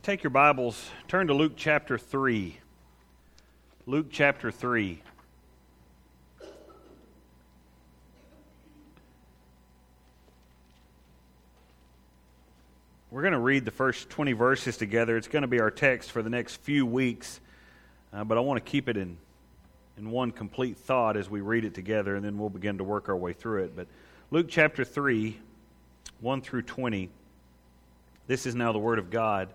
take your Bibles, turn to Luke chapter 3. Luke chapter 3. We're going to read the first 20 verses together. It's going to be our text for the next few weeks, but I want to keep it in one complete thought as we read it together, and then we'll begin to work our way through it. But Luke chapter 3, 1 through 20. This is now the Word of God.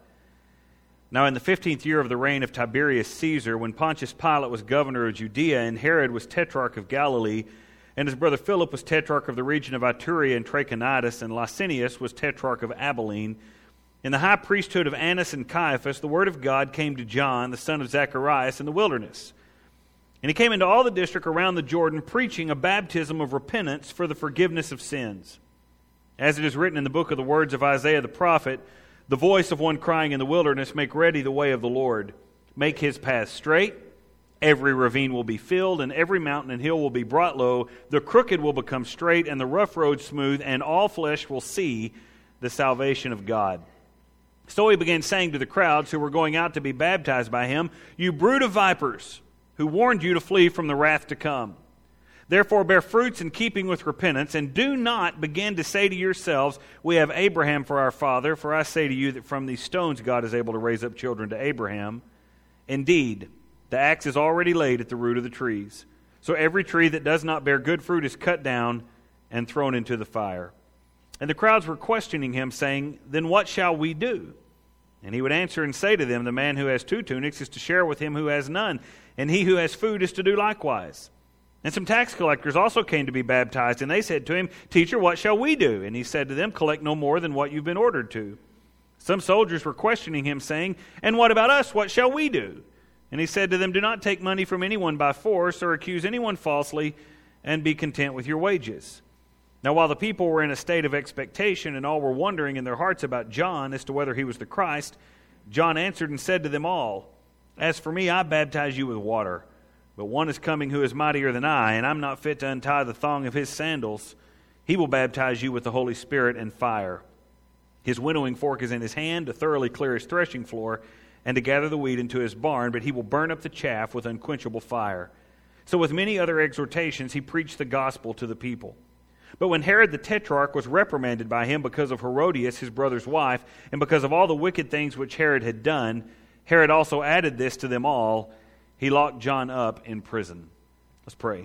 Now in the 15th year of the reign of Tiberius Caesar, when Pontius Pilate was governor of Judea, and Herod was tetrarch of Galilee, and his brother Philip was tetrarch of the region of Iturea and Trachonitis, and Lysanias was tetrarch of Abilene, in the high priesthood of Annas and Caiaphas, the word of God came to John, the son of Zacharias, in the wilderness. And he came into all the district around the Jordan, preaching a baptism of repentance for the forgiveness of sins. As it is written in the book of the words of Isaiah the prophet, the voice of one crying in the wilderness, make ready the way of the Lord. Make his path straight. Every ravine will be filled, and every mountain and hill will be brought low. The crooked will become straight, and the rough road smooth, and all flesh will see the salvation of God. So he began saying to the crowds who were going out to be baptized by him, "You brood of vipers, who warned you to flee from the wrath to come. Therefore bear fruits in keeping with repentance, and do not begin to say to yourselves, 'We have Abraham for our father,' for I say to you that from these stones God is able to raise up children to Abraham. Indeed, the axe is already laid at the root of the trees. So every tree that does not bear good fruit is cut down and thrown into the fire." And the crowds were questioning him, saying, "Then what shall we do?" And he would answer and say to them, "The man who has 2 tunics is to share with him who has none, and he who has food is to do likewise." And some tax collectors also came to be baptized, and they said to him, "Teacher, what shall we do?" And he said to them, "Collect no more than what you've been ordered to." Some soldiers were questioning him, saying, "And what about us? What shall we do?" And he said to them, "Do not take money from anyone by force or accuse anyone falsely, and be content with your wages." Now while the people were in a state of expectation, and all were wondering in their hearts about John as to whether he was the Christ, John answered and said to them all, "As for me, I baptize you with water. But one is coming who is mightier than I, and I'm not fit to untie the thong of his sandals. He will baptize you with the Holy Spirit and fire. His winnowing fork is in his hand to thoroughly clear his threshing floor and to gather the wheat into his barn, but he will burn up the chaff with unquenchable fire." So with many other exhortations he preached the gospel to the people. But when Herod the Tetrarch was reprimanded by him because of Herodias, his brother's wife, and because of all the wicked things which Herod had done, Herod also added this to them all: he locked John up in prison. Let's pray.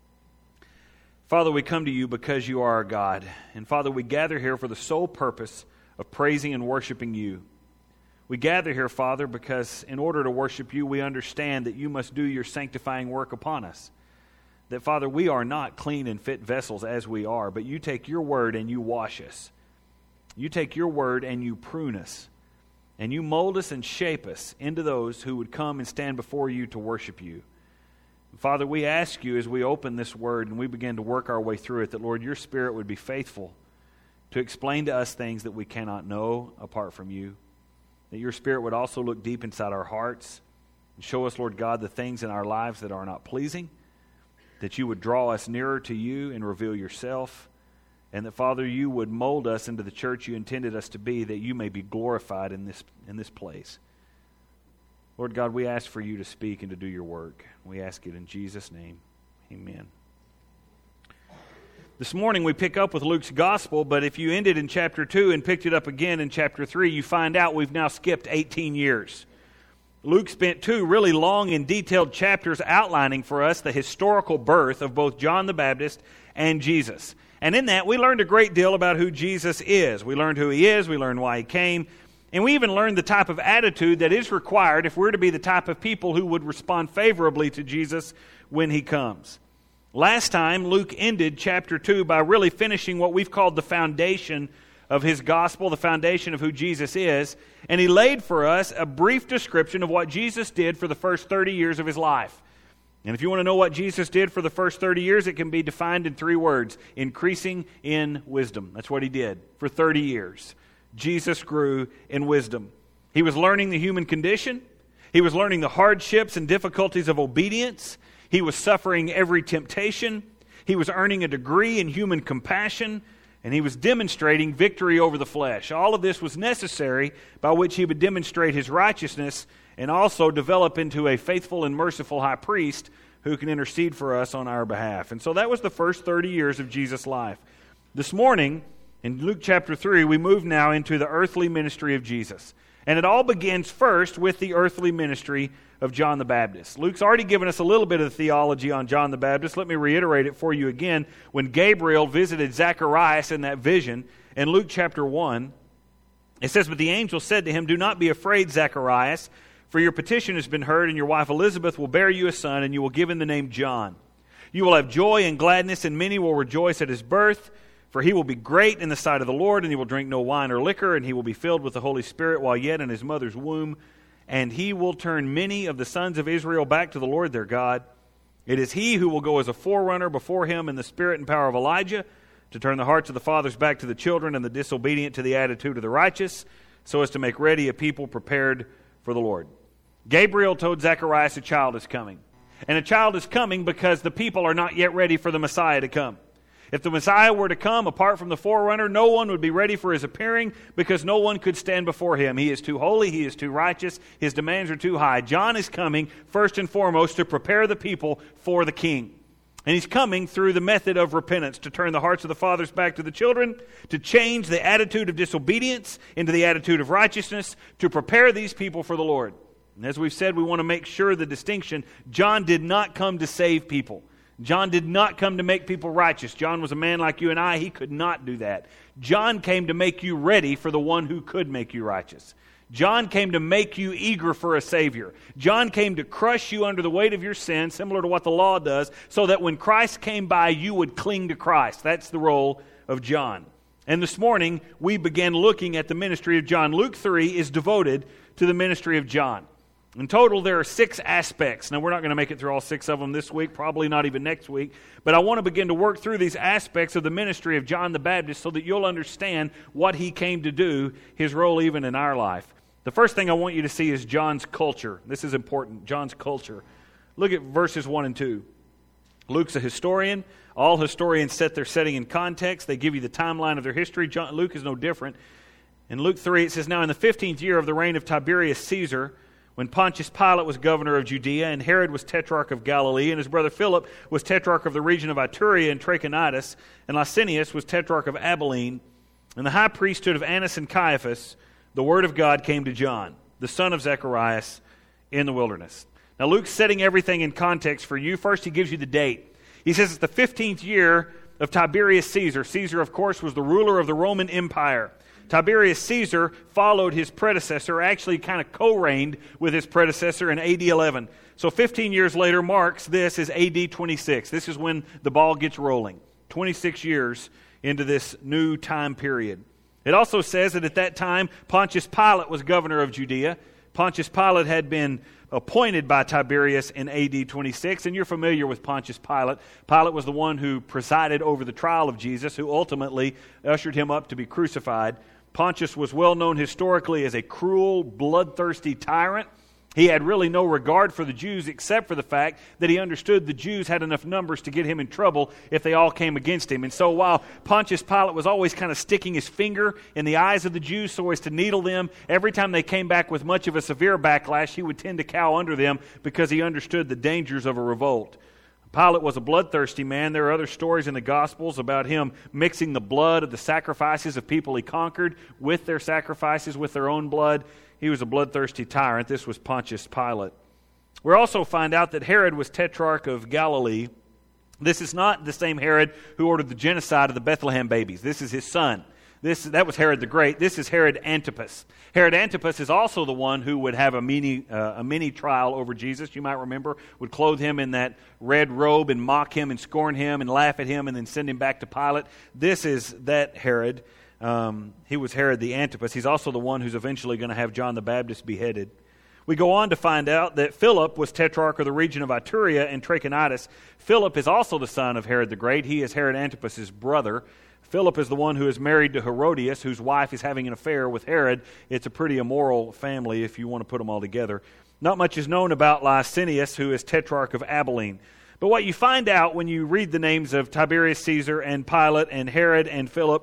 Father, we come to you because you are our God. And Father, we gather here for the sole purpose of praising and worshiping you. We gather here, Father, because in order to worship you, we understand that you must do your sanctifying work upon us. That, Father, we are not clean and fit vessels as we are, but you take your word and you wash us. You take your word and you prune us. And you mold us and shape us into those who would come and stand before you to worship you. Father, we ask you as we open this word and we begin to work our way through it, that, Lord, your Spirit would be faithful to explain to us things that we cannot know apart from you. That your Spirit would also look deep inside our hearts and show us, Lord God, the things in our lives that are not pleasing. That you would draw us nearer to you and reveal yourself. And that, Father, you would mold us into the church you intended us to be, that you may be glorified in this place. Lord God, we ask for you to speak and to do your work. We ask it in Jesus' name. Amen. This morning we pick up with Luke's gospel, but if you ended in chapter 2 and picked it up again in chapter 3, you find out we've now skipped 18 years. Luke spent 2 really long and detailed chapters outlining for us the historical birth of both John the Baptist and Jesus. And in that, we learned a great deal about who Jesus is. We learned who he is, we learned why he came, and we even learned the type of attitude that is required if we're to be the type of people who would respond favorably to Jesus when he comes. Last time, Luke ended chapter 2 by really finishing what we've called the foundation of his gospel, the foundation of who Jesus is, and he laid for us a brief description of what Jesus did for the first 30 years of his life. And if you want to know what Jesus did for the first 30 years, it can be defined in 3 words: increasing in wisdom. That's what he did for 30 years. Jesus grew in wisdom. He was learning the human condition. He was learning the hardships and difficulties of obedience. He was suffering every temptation. He was earning a degree in human compassion. And he was demonstrating victory over the flesh. All of this was necessary by which he would demonstrate his righteousness and also develop into a faithful and merciful high priest who can intercede for us on our behalf. And so that was the first 30 years of Jesus' life. This morning, in Luke chapter 3, we move now into the earthly ministry of Jesus. And it all begins first with the earthly ministry of John the Baptist. Luke's already given us a little bit of theology on John the Baptist. Let me reiterate it for you again. When Gabriel visited Zacharias in that vision, in Luke chapter 1, it says, "But the angel said to him, 'Do not be afraid, Zacharias, for your petition has been heard, and your wife Elizabeth will bear you a son, and you will give him the name John. You will have joy and gladness, and many will rejoice at his birth. For he will be great in the sight of the Lord, and he will drink no wine or liquor, and he will be filled with the Holy Spirit while yet in his mother's womb. And he will turn many of the sons of Israel back to the Lord their God. It is he who will go as a forerunner before him in the spirit and power of Elijah, to turn the hearts of the fathers back to the children and the disobedient to the attitude of the righteous, so as to make ready a people prepared for the Lord.'" Gabriel told Zacharias a child is coming. And a child is coming because the people are not yet ready for the Messiah to come. If the Messiah were to come apart from the forerunner, no one would be ready for his appearing because no one could stand before him. He is too holy, he is too righteous, his demands are too high. John is coming first and foremost to prepare the people for the King. And he's coming through the method of repentance, to turn the hearts of the fathers back to the children, to change the attitude of disobedience into the attitude of righteousness, to prepare these people for the Lord. And as we've said, we want to make sure the distinction, John did not come to save people. John did not come to make people righteous. John was a man like you and I. He could not do that. John came to make you ready for the one who could make you righteous. John came to make you eager for a Savior. John came to crush you under the weight of your sin, similar to what the law does, so that when Christ came by, you would cling to Christ. That's the role of John. And this morning, we began looking at the ministry of John. Luke 3 is devoted to the ministry of John. In total, there are 6 aspects. Now, we're not going to make it through all 6 of them this week, probably not even next week. But I want to begin to work through these aspects of the ministry of John the Baptist so that you'll understand what he came to do, his role even in our life. The first thing I want you to see is John's culture. This is important, John's culture. Look at verses 1 and 2. Luke's a historian. All historians set their setting in context. They give you the timeline of their history. Luke is no different. In Luke 3, it says, "Now in the 15th year of the reign of Tiberius Caesar, when Pontius Pilate was governor of Judea, and Herod was tetrarch of Galilee, and his brother Philip was tetrarch of the region of Iturea and Trachonitis, and Lysanias was tetrarch of Abilene, and the high priesthood of Annas and Caiaphas, the word of God came to John, the son of Zacharias, in the wilderness." Now Luke's setting everything in context for you. First, he gives you the date. He says it's the 15th year of Tiberius Caesar. Caesar, of course, was the ruler of the Roman Empire. Tiberius Caesar followed his predecessor, actually kind of co-reigned with his predecessor in AD 11. So 15 years later marks this as AD 26. This is when the ball gets rolling. 26 years into this new time period. It also says that at that time, Pontius Pilate was governor of Judea. Pontius Pilate had been appointed by Tiberius in AD 26, and you're familiar with Pontius Pilate. Pilate was the one who presided over the trial of Jesus, who ultimately ushered him up to be crucified. Pontius was well known historically as a cruel, bloodthirsty tyrant. He had really no regard for the Jews except for the fact that he understood the Jews had enough numbers to get him in trouble if they all came against him. And so while Pontius Pilate was always kind of sticking his finger in the eyes of the Jews so as to needle them, every time they came back with much of a severe backlash, he would tend to cow under them because he understood the dangers of a revolt. Pilate was a bloodthirsty man. There are other stories in the Gospels about him mixing the blood of the sacrifices of people he conquered with their sacrifices, with their own blood. He was a bloodthirsty tyrant. This was Pontius Pilate. We also find out that Herod was tetrarch of Galilee. This is not the same Herod who ordered the genocide of the Bethlehem babies. This is his son. That was Herod the Great. This is Herod Antipas. Herod Antipas is also the one who would have a mini trial over Jesus. You might remember, would clothe him in that red robe and mock him and scorn him and laugh at him and then send him back to Pilate. This is that Herod. He was Herod the Antipas. He's also the one who's eventually going to have John the Baptist beheaded. We go on to find out that Philip was tetrarch of the region of Iturea and Trachonitis. Philip is also the son of Herod the Great. He is Herod Antipas' brother. Philip is the one who is married to Herodias, whose wife is having an affair with Herod. It's a pretty immoral family if you want to put them all together. Not much is known about Lysanias, who is tetrarch of Abilene. But what you find out when you read the names of Tiberius Caesar and Pilate and Herod and Philip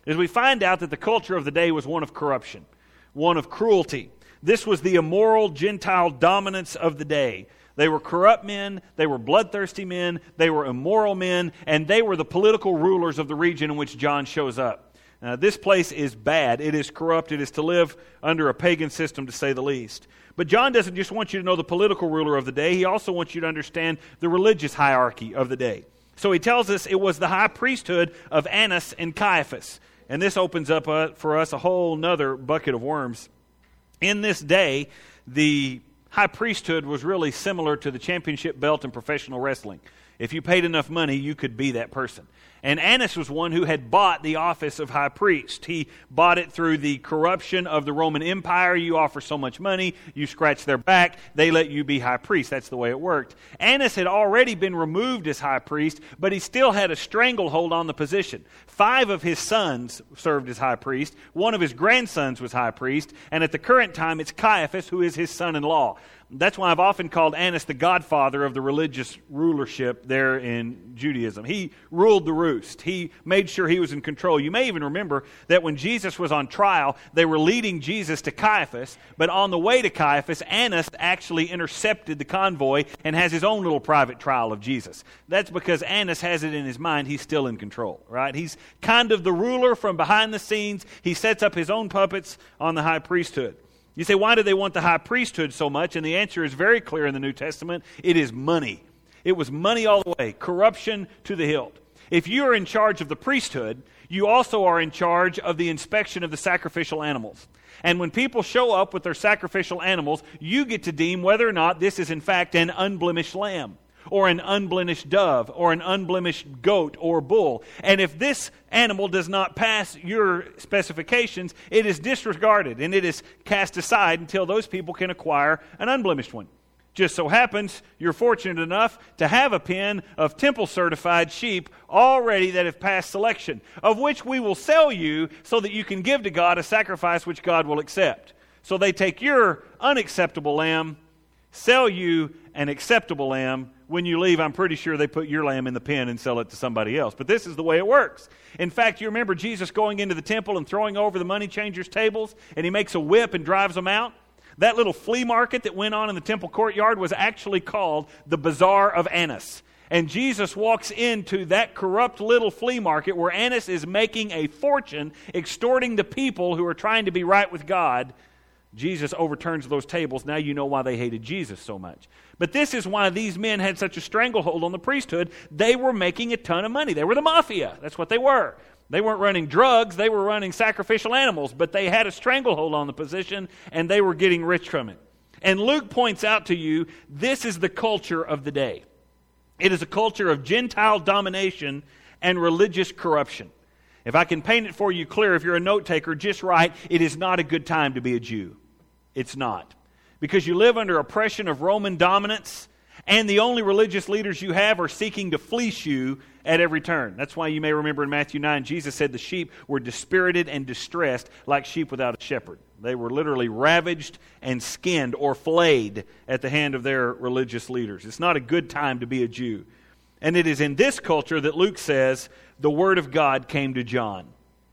is we find out that the culture of the day was one of corruption, one of cruelty. This was the immoral Gentile dominance of the day. They were corrupt men, they were bloodthirsty men, they were immoral men, and they were the political rulers of the region in which John shows up. This place is bad. It is corrupt. It is to live under a pagan system, to say the least. But John doesn't just want you to know the political ruler of the day. He also wants you to understand the religious hierarchy of the day. So he tells us it was the high priesthood of Annas and Caiaphas. And this opens up for us a whole nother bucket of worms. In this day, the high priesthood was really similar to the championship belt in professional wrestling. If you paid enough money, you could be that person. And Annas was one who had bought the office of high priest. He bought it through the corruption of the Roman Empire. You offer so much money, you scratch their back, they let you be high priest. That's the way it worked. Annas had already been removed as high priest, but he still had a stranglehold on the position. 5 of his sons served as high priest. 1 of his grandsons was high priest. And at the current time, it's Caiaphas, who is his son-in-law. That's why I've often called Annas the godfather of the religious rulership there in Judaism. He ruled the roost. He made sure he was in control. You may even remember that when Jesus was on trial, they were leading Jesus to Caiaphas, but on the way to Caiaphas, Annas actually intercepted the convoy and has his own little private trial of Jesus. That's because Annas has it in his mind he's still in control, right? He's kind of the ruler from behind the scenes. He sets up his own puppets on the high priesthood. You say, why do they want the high priesthood so much? And the answer is very clear in the New Testament. It is money. It was money all the way, corruption to the hilt. If you are in charge of the priesthood, you also are in charge of the inspection of the sacrificial animals. And when people show up with their sacrificial animals, you get to deem whether or not this is in fact an unblemished lamb, or an unblemished dove, or an unblemished goat or bull. And if this animal does not pass your specifications, it is disregarded and it is cast aside until those people can acquire an unblemished one. Just so happens you're fortunate enough to have a pen of temple-certified sheep already that have passed selection, of which we will sell you so that you can give to God a sacrifice which God will accept. So they take your unacceptable lamb, sell you an acceptable lamb. When you leave, I'm pretty sure they put your lamb in the pen and sell it to somebody else. But this is the way it works. In fact, you remember Jesus going into the temple and throwing over the money changers' tables, and he makes a whip and drives them out? That little flea market that went on in the temple courtyard was actually called the Bazaar of Annas. And Jesus walks into that corrupt little flea market where Annas is making a fortune, extorting the people who are trying to be right with God. Jesus overturns those tables. Now you know why they hated Jesus so much. But this is why these men had such a stranglehold on the priesthood. They were making a ton of money. They were the mafia. That's what they were. They weren't running drugs. They were running sacrificial animals. But they had a stranglehold on the position, and they were getting rich from it. And Luke points out to you, this is the culture of the day. It is a culture of Gentile domination and religious corruption. If I can paint it for you clear, if you're a note taker, just write, it is not a good time to be a Jew. It's not. Because you live under oppression of Roman dominance, and the only religious leaders you have are seeking to fleece you at every turn. That's why you may remember in Matthew 9, Jesus said the sheep were dispirited and distressed like sheep without a shepherd. They were literally ravaged and skinned or flayed at the hand of their religious leaders. It's not a good time to be a Jew. And it is in this culture that Luke says the Word of God came to John.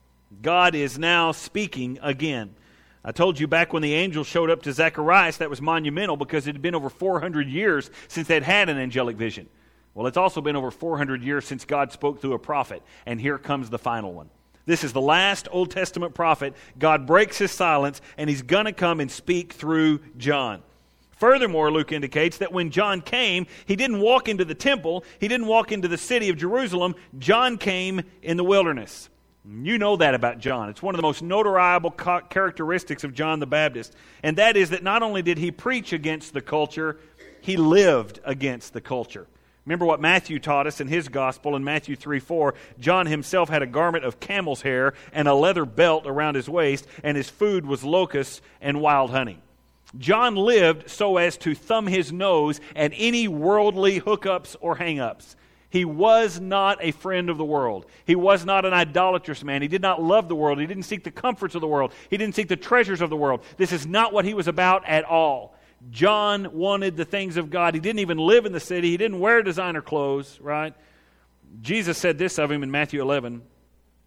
God is now speaking again. I told you back when the angel showed up to Zacharias, that was monumental because it had been over 400 years since they'd had an angelic vision. Well, it's also been over 400 years since God spoke through a prophet, and here comes the final one. This is the last Old Testament prophet. God breaks his silence, and he's going to come and speak through John. Furthermore, Luke indicates that when John came, he didn't walk into the temple, he didn't walk into the city of Jerusalem. John came in the wilderness. You know that about John. It's one of the most notoriable characteristics of John the Baptist. And that is that not only did he preach against the culture, he lived against the culture. Remember what Matthew taught us in his gospel in Matthew 3:4. John himself had a garment of camel's hair and a leather belt around his waist, and his food was locusts and wild honey. John lived so as to thumb his nose at any worldly hookups or hang-ups. He was not a friend of the world. He was not an idolatrous man. He did not love the world. He didn't seek the comforts of the world. He didn't seek the treasures of the world. This is not what he was about at all. John wanted the things of God. He didn't even live in the city. He didn't wear designer clothes, right? Jesus said this of him in Matthew 11.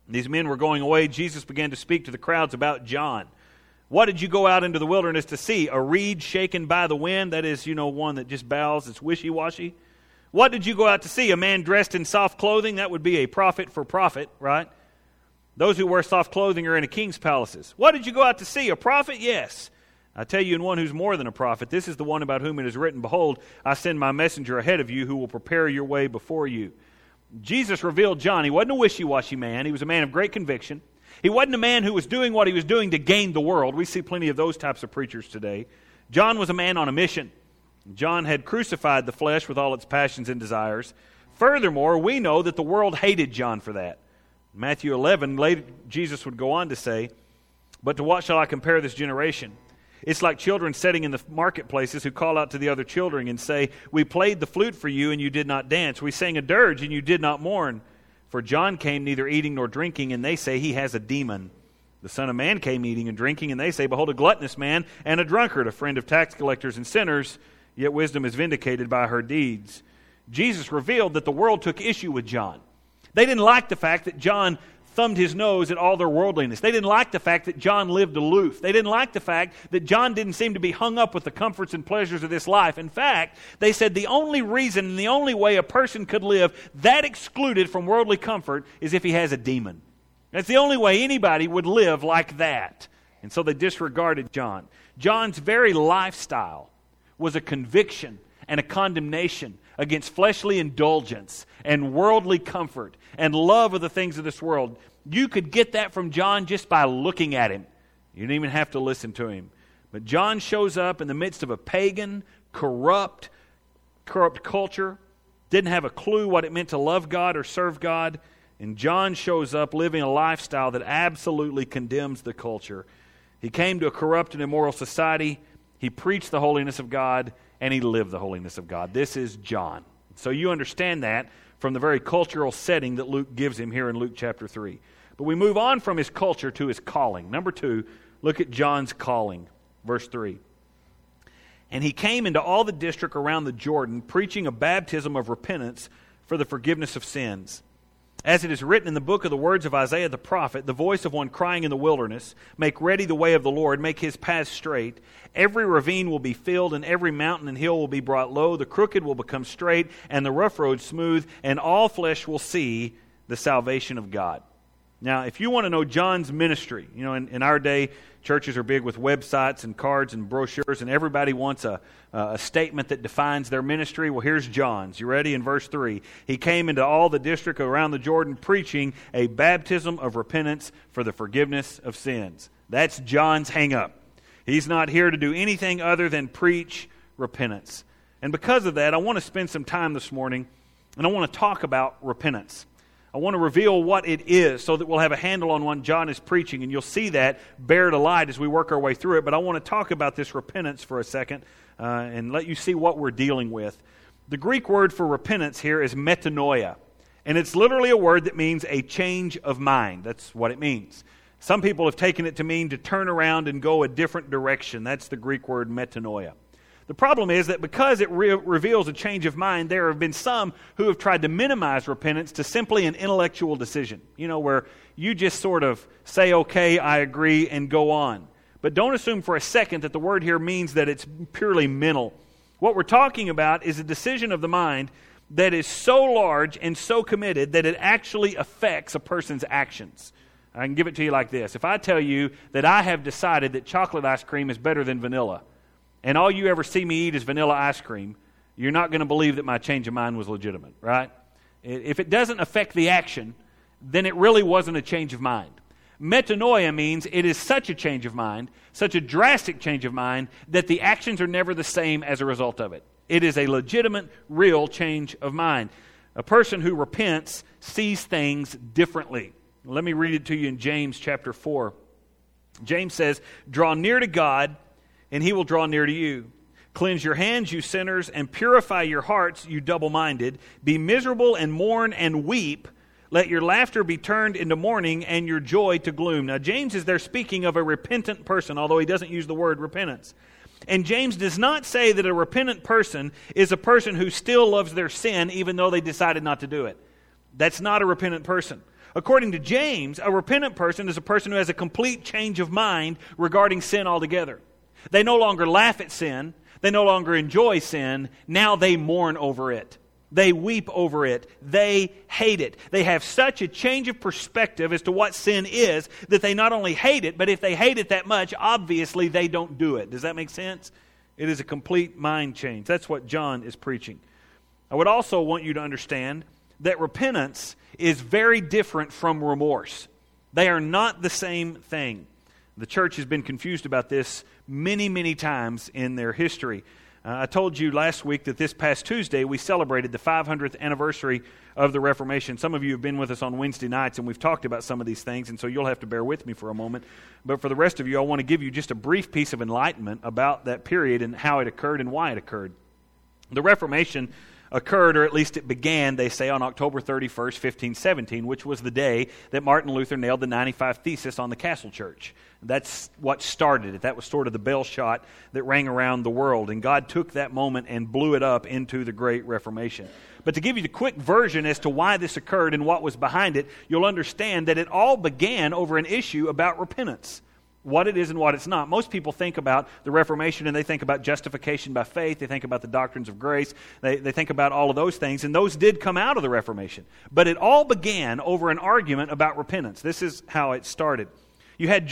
These men were going away. Jesus began to speak to the crowds about John. What did you go out into the wilderness to see? A reed shaken by the wind? That is, one that just bows, it's wishy-washy. What did you go out to see? A man dressed in soft clothing? That would be a prophet for profit, right? Those who wear soft clothing are in a king's palaces. What did you go out to see? A prophet? Yes. I tell you, in one who's more than a prophet, this is the one about whom it is written, Behold, I send my messenger ahead of you who will prepare your way before you. Jesus revealed John. He wasn't a wishy-washy man. He was a man of great conviction. He wasn't a man who was doing what he was doing to gain the world. We see plenty of those types of preachers today. John was a man on a mission. John had crucified the flesh with all its passions and desires. Furthermore, we know that the world hated John for that. In Matthew 11, later, Jesus would go on to say, But to what shall I compare this generation? It's like children sitting in the marketplaces who call out to the other children and say, We played the flute for you and you did not dance. We sang a dirge and you did not mourn. For John came neither eating nor drinking, and they say he has a demon. The Son of Man came eating and drinking, and they say, Behold, a gluttonous man and a drunkard, a friend of tax collectors and sinners, yet wisdom is vindicated by her deeds. Jesus revealed that the world took issue with John. They didn't like the fact that John thumbed his nose at all their worldliness. They didn't like the fact that John lived aloof. They didn't like the fact that John didn't seem to be hung up with the comforts and pleasures of this life. In fact, they said the only reason and the only way a person could live that excluded from worldly comfort is if he has a demon. That's the only way anybody would live like that. And so they disregarded John. John's very lifestyle was a conviction and a condemnation against fleshly indulgence and worldly comfort and love of the things of this world. You could get that from John just by looking at him. You didn't even have to listen to him. But John shows up in the midst of a pagan, corrupt culture, didn't have a clue what it meant to love God or serve God, and John shows up living a lifestyle that absolutely condemns the culture. He came to a corrupt and immoral society, he preached the holiness of God, and he lived the holiness of God. This is John. So you understand that from the very cultural setting that Luke gives him here in Luke chapter 3. But we move on from his culture to his calling. Number 2, look at John's calling. Verse 3. And he came into all the district around the Jordan, preaching a baptism of repentance for the forgiveness of sins. As it is written in the book of the words of Isaiah the prophet, the voice of one crying in the wilderness, Make ready the way of the Lord, make his paths straight. Every ravine will be filled, and every mountain and hill will be brought low. The crooked will become straight, and the rough road smooth, and all flesh will see the salvation of God. Now, if you want to know John's ministry, in our day, churches are big with websites and cards and brochures, and everybody wants a statement that defines their ministry. Well, here's John's. You ready? In verse 3, he came into all the district around the Jordan preaching a baptism of repentance for the forgiveness of sins. That's John's hang-up. He's not here to do anything other than preach repentance. And because of that, I want to spend some time this morning, and I want to talk about repentance. I want to reveal what it is so that we'll have a handle on what John is preaching, and you'll see that bear to light as we work our way through it. But I want to talk about this repentance for a second and let you see what we're dealing with. The Greek word for repentance here is metanoia, and it's literally a word that means a change of mind. That's what it means. Some people have taken it to mean to turn around and go a different direction. That's the Greek word metanoia. The problem is that because it reveals a change of mind, there have been some who have tried to minimize repentance to simply an intellectual decision, where you just sort of say, okay, I agree, and go on. But don't assume for a second that the word here means that it's purely mental. What we're talking about is a decision of the mind that is so large and so committed that it actually affects a person's actions. I can give it to you like this. If I tell you that I have decided that chocolate ice cream is better than vanilla, and all you ever see me eat is vanilla ice cream, you're not going to believe that my change of mind was legitimate, right? If it doesn't affect the action, then it really wasn't a change of mind. Metanoia means it is such a change of mind, such a drastic change of mind, that the actions are never the same as a result of it. It is a legitimate, real change of mind. A person who repents sees things differently. Let me read it to you in James chapter 4. James says, Draw near to God, and he will draw near to you. Cleanse your hands, you sinners, and purify your hearts, you double-minded. Be miserable and mourn and weep. Let your laughter be turned into mourning and your joy to gloom. Now, James is there speaking of a repentant person, although he doesn't use the word repentance. And James does not say that a repentant person is a person who still loves their sin even though they decided not to do it. That's not a repentant person. According to James, a repentant person is a person who has a complete change of mind regarding sin altogether. They no longer laugh at sin. They no longer enjoy sin. Now they mourn over it. They weep over it. They hate it. They have such a change of perspective as to what sin is that they not only hate it, but if they hate it that much, obviously they don't do it. Does that make sense? It is a complete mind change. That's what John is preaching. I would also want you to understand that repentance is very different from remorse. They are not the same thing. The church has been confused about this many, many times in their history. I told you last week that this past Tuesday we celebrated the 500th anniversary of the Reformation. Some of you have been with us on Wednesday nights, and we've talked about some of these things, and so you'll have to bear with me for a moment. But for the rest of you, I want to give you just a brief piece of enlightenment about that period and how it occurred and why it occurred. The Reformation occurred, or at least it began, they say, on October 31st, 1517, which was the day that Martin Luther nailed the 95 Thesis on the Castle Church. That's what started it. That was sort of the bell shot that rang around the world, and God took that moment and blew it up into the Great Reformation. But to give you the quick version as to why this occurred and what was behind it, you'll understand that it all began over an issue about repentance. What it is and what it's not. Most people think about the Reformation and they think about justification by faith. They think about the doctrines of grace. They think about all of those things, and those did come out of the Reformation. But it all began over an argument about repentance. This is how it started. You had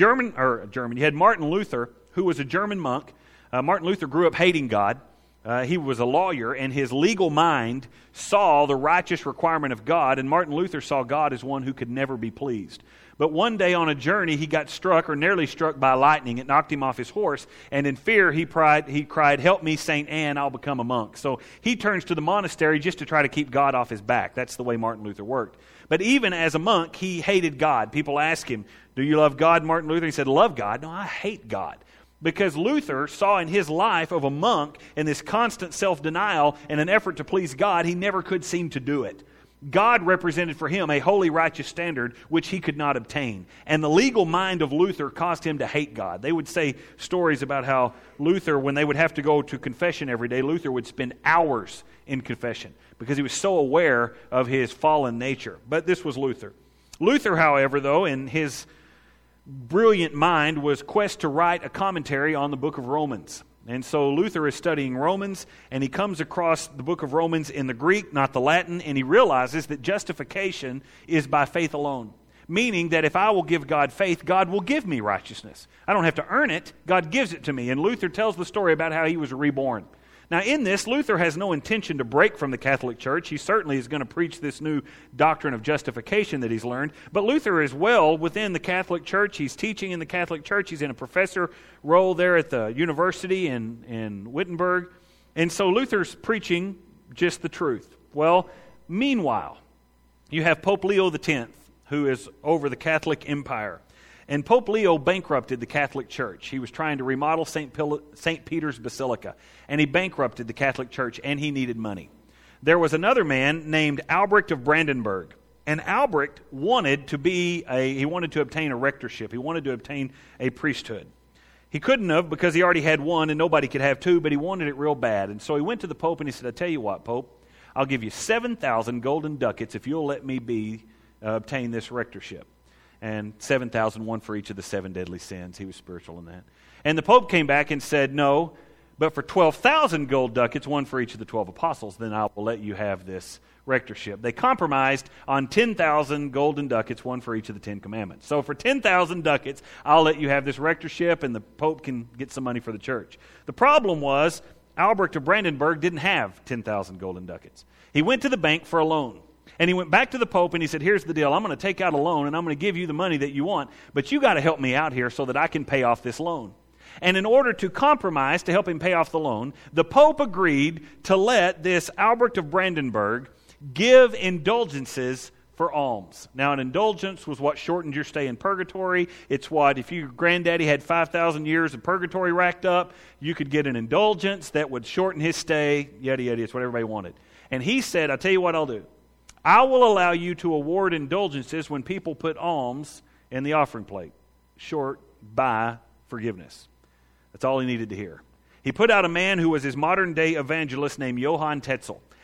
Martin Luther, who was a German monk. Martin Luther grew up hating God. He was a lawyer, and his legal mind saw the righteous requirement of God, and Martin Luther saw God as one who could never be pleased. But one day on a journey, he got struck, or nearly struck by lightning. It knocked him off his horse, and in fear he cried, "Help me, St. Anne, I'll become a monk." So he turns to the monastery just to try to keep God off his back. That's the way Martin Luther worked. But even as a monk, he hated God. People ask him, "Do you love God, Martin Luther?" He said, "Love God? No, I hate God." Because Luther saw in his life of a monk, in this constant self-denial and an effort to please God, he never could seem to do it. God represented for him a holy, righteous standard which he could not obtain. And the legal mind of Luther caused him to hate God. They would say stories about how Luther, when they would have to go to confession every day, Luther would spend hours in confession because he was so aware of his fallen nature. But this was Luther. Luther, however, though, in his brilliant mind, was quest to write a commentary on the book of Romans. And so Luther is studying Romans, and he comes across the book of Romans in the Greek, not the Latin, and he realizes that justification is by faith alone. Meaning that if I will give God faith, God will give me righteousness. I don't have to earn it. God gives it to me. And Luther tells the story about how he was reborn. Now in this, Luther has no intention to break from the Catholic Church. He certainly is going to preach this new doctrine of justification that he's learned. But Luther is well within the Catholic Church. He's teaching in the Catholic Church. He's in a professor role there at the university in Wittenberg. And so Luther's preaching just the truth. Well, meanwhile, you have Pope Leo X, who is over the Catholic Empire. And Pope Leo bankrupted the Catholic Church. He was trying to remodel St. Peter's Basilica, and he bankrupted the Catholic Church, and he needed money. There was another man named Albrecht of Brandenburg, and Albrecht wanted to obtain a rectorship. He wanted to obtain a priesthood. He couldn't have because he already had one, and nobody could have two, but he wanted it real bad. And so he went to the Pope, and he said, "I tell you what, Pope, I'll give you 7,000 golden ducats if you'll let me obtain this rectorship." And 7,000, one for each of the 7 deadly sins. He was spiritual in that. And the Pope came back and said, "No, but for 12,000 gold ducats, one for each of the 12 apostles, then I will let you have this rectorship." They compromised on 10,000 golden ducats, one for each of the 10 commandments. So for 10,000 ducats, I'll let you have this rectorship, and the Pope can get some money for the church. The problem was, Albrecht of Brandenburg didn't have 10,000 golden ducats. He went to the bank for a loan. And he went back to the Pope and he said, "Here's the deal. I'm going to take out a loan and I'm going to give you the money that you want, but you got to help me out here so that I can pay off this loan." And in order to compromise to help him pay off the loan, the Pope agreed to let this Albrecht of Brandenburg give indulgences for alms. Now, an indulgence was what shortened your stay in purgatory. It's what, if your granddaddy had 5,000 years of purgatory racked up, you could get an indulgence that would shorten his stay, yada, yada. It's what everybody wanted. And he said, "I'll tell you what I'll do. I will allow you to award indulgences when people put alms in the offering plate, short by forgiveness." That's all he needed to hear. He put out a man who was his modern-day evangelist named Johann Tetzel.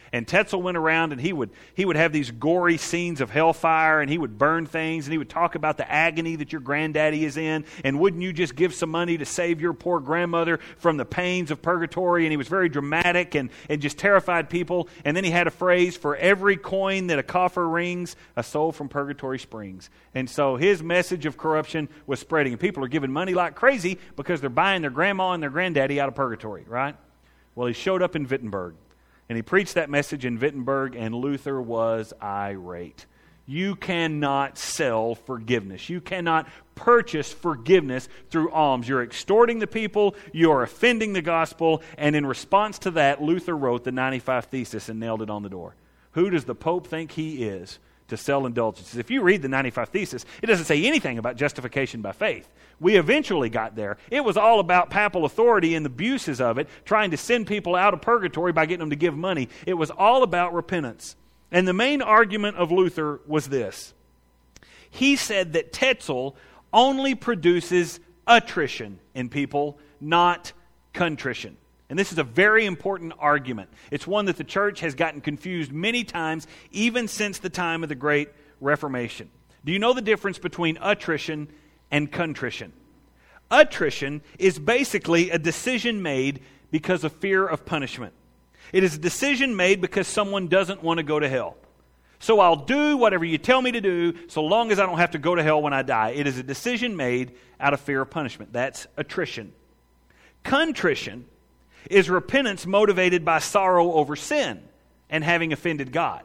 And Tetzel went around and he would have these gory scenes of hellfire, and he would burn things, and he would talk about the agony that your granddaddy is in, and wouldn't you just give some money to save your poor grandmother from the pains of purgatory? And he was very dramatic and just terrified people. And then he had a phrase, for every coin that a coffer rings, a soul from purgatory springs. And so his message of corruption was spreading, and people are giving money like crazy because they're buying their grandma and their granddaddy out of purgatory, right? Well, he showed up in Wittenberg. And he preached that message in Wittenberg, and Luther was irate. You cannot sell forgiveness. You cannot purchase forgiveness through alms. You're extorting the people. You're offending the gospel. And in response to that, Luther wrote the 95 Thesis and nailed it on the door. Who does the Pope think he is to sell indulgences? If you read the 95 Thesis, it doesn't say anything about justification by faith. We eventually got there. It was all about papal authority and the abuses of it, trying to send people out of purgatory by getting them to give money. It was all about repentance. And the main argument of Luther was this. He said that Tetzel only produces attrition in people, not contrition. And this is a very important argument. It's one that the church has gotten confused many times, even since the time of the Great Reformation. Do you know the difference between attrition and contrition? Attrition is basically a decision made because of fear of punishment. It is a decision made because someone doesn't want to go to hell. So I'll do whatever you tell me to do so long as I don't have to go to hell when I die. It is a decision made out of fear of punishment. That's attrition. Contrition is repentance motivated by sorrow over sin and having offended God.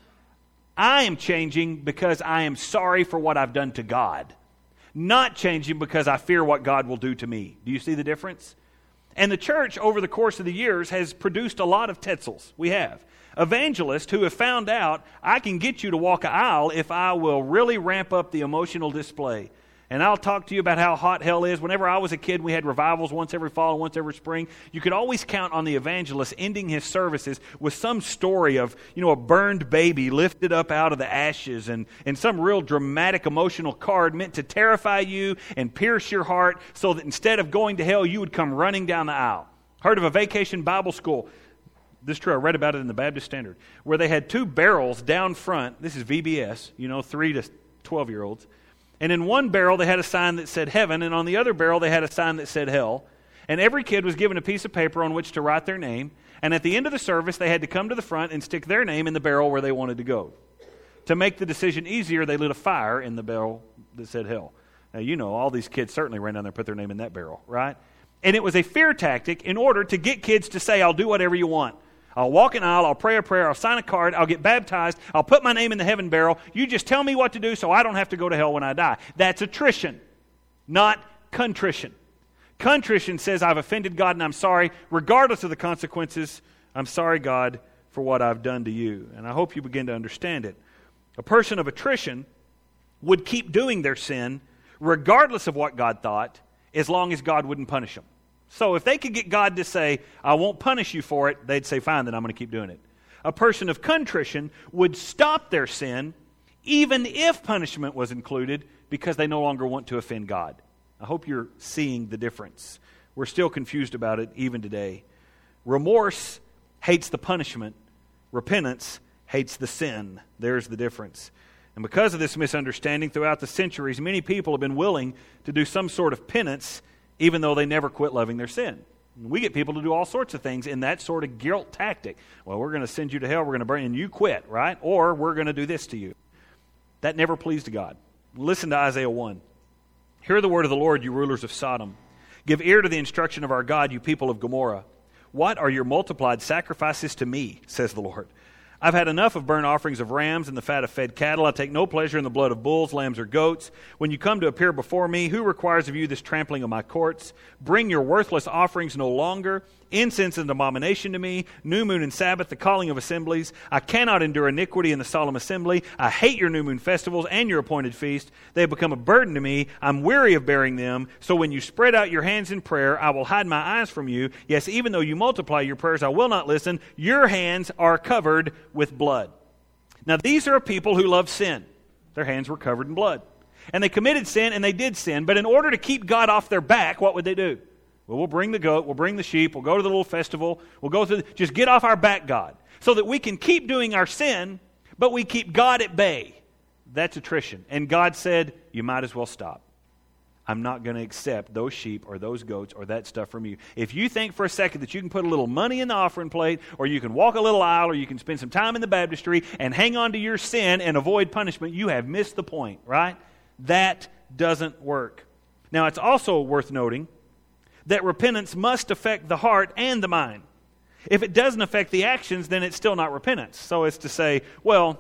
I am changing because I am sorry for what I've done to God, not changing because I fear what God will do to me. Do you see the difference? And the church, over the course of the years, has produced a lot of Tetzels. We have. Evangelists who have found out, I can get you to walk an aisle if I will really ramp up the emotional display. And I'll talk to you about how hot hell is. Whenever I was a kid, we had revivals once every fall and once every spring. You could always count on the evangelist ending his services with some story of, a burned baby lifted up out of the ashes and some real dramatic emotional card meant to terrify you and pierce your heart so that instead of going to hell, you would come running down the aisle. Heard of a vacation Bible school? This is true. I read about it in the Baptist Standard, where they had two barrels down front. This is VBS, 3 to 12-year-olds. And in one barrel, they had a sign that said heaven, and on the other barrel, they had a sign that said hell. And every kid was given a piece of paper on which to write their name. And at the end of the service, they had to come to the front and stick their name in the barrel where they wanted to go. To make the decision easier, they lit a fire in the barrel that said hell. Now, all these kids certainly ran down there and put their name in that barrel, right? And it was a fear tactic in order to get kids to say, I'll do whatever you want. I'll walk an aisle, I'll pray a prayer, I'll sign a card, I'll get baptized, I'll put my name in the heaven barrel. You just tell me what to do so I don't have to go to hell when I die. That's attrition, not contrition. Contrition says, I've offended God and I'm sorry. Regardless of the consequences, I'm sorry, God, for what I've done to you. And I hope you begin to understand it. A person of attrition would keep doing their sin regardless of what God thought, as long as God wouldn't punish them. So if they could get God to say, I won't punish you for it, they'd say, fine, then I'm going to keep doing it. A person of contrition would stop their sin even if punishment was included because they no longer want to offend God. I hope you're seeing the difference. We're still confused about it even today. Remorse hates the punishment. Repentance hates the sin. There's the difference. And because of this misunderstanding throughout the centuries, many people have been willing to do some sort of penance even though they never quit loving their sin. We get people to do all sorts of things in that sort of guilt tactic. Well, we're going to send you to hell, we're going to burn you, and you quit, right? Or we're going to do this to you. That never pleased God. Listen to Isaiah 1. Hear the word of the Lord, you rulers of Sodom. Give ear to the instruction of our God, you people of Gomorrah. What are your multiplied sacrifices to me, says the Lord? I've had enough of burnt offerings of rams and the fat of fed cattle. I take no pleasure in the blood of bulls, lambs, or goats. When you come to appear before me, who requires of you this trampling of my courts? Bring your worthless offerings no longer. Incense and abomination to me, new moon and Sabbath, the calling of assemblies. I cannot endure iniquity in the solemn assembly. I hate your new moon festivals and your appointed feast. They have become a burden to me. I'm weary of bearing them. So when you spread out your hands in prayer, I will hide my eyes from you. Yes, even though you multiply your prayers, I will not listen. Your hands are covered with blood. Now these are people who love sin. Their hands were covered in blood. And they committed sin and they did sin. But in order to keep God off their back, what would they do? Well, we'll bring the goat, we'll bring the sheep, we'll go to the little festival, we'll go through, just get off our back, God, so that we can keep doing our sin, but we keep God at bay. That's attrition. And God said, you might as well stop. I'm not going to accept those sheep or those goats or that stuff from you. If you think for a second that you can put a little money in the offering plate, or you can walk a little aisle, or you can spend some time in the baptistry and hang on to your sin and avoid punishment, you have missed the point, right? That doesn't work. Now, it's also worth noting that repentance must affect the heart and the mind. If it doesn't affect the actions, then it's still not repentance. So it's to say, well,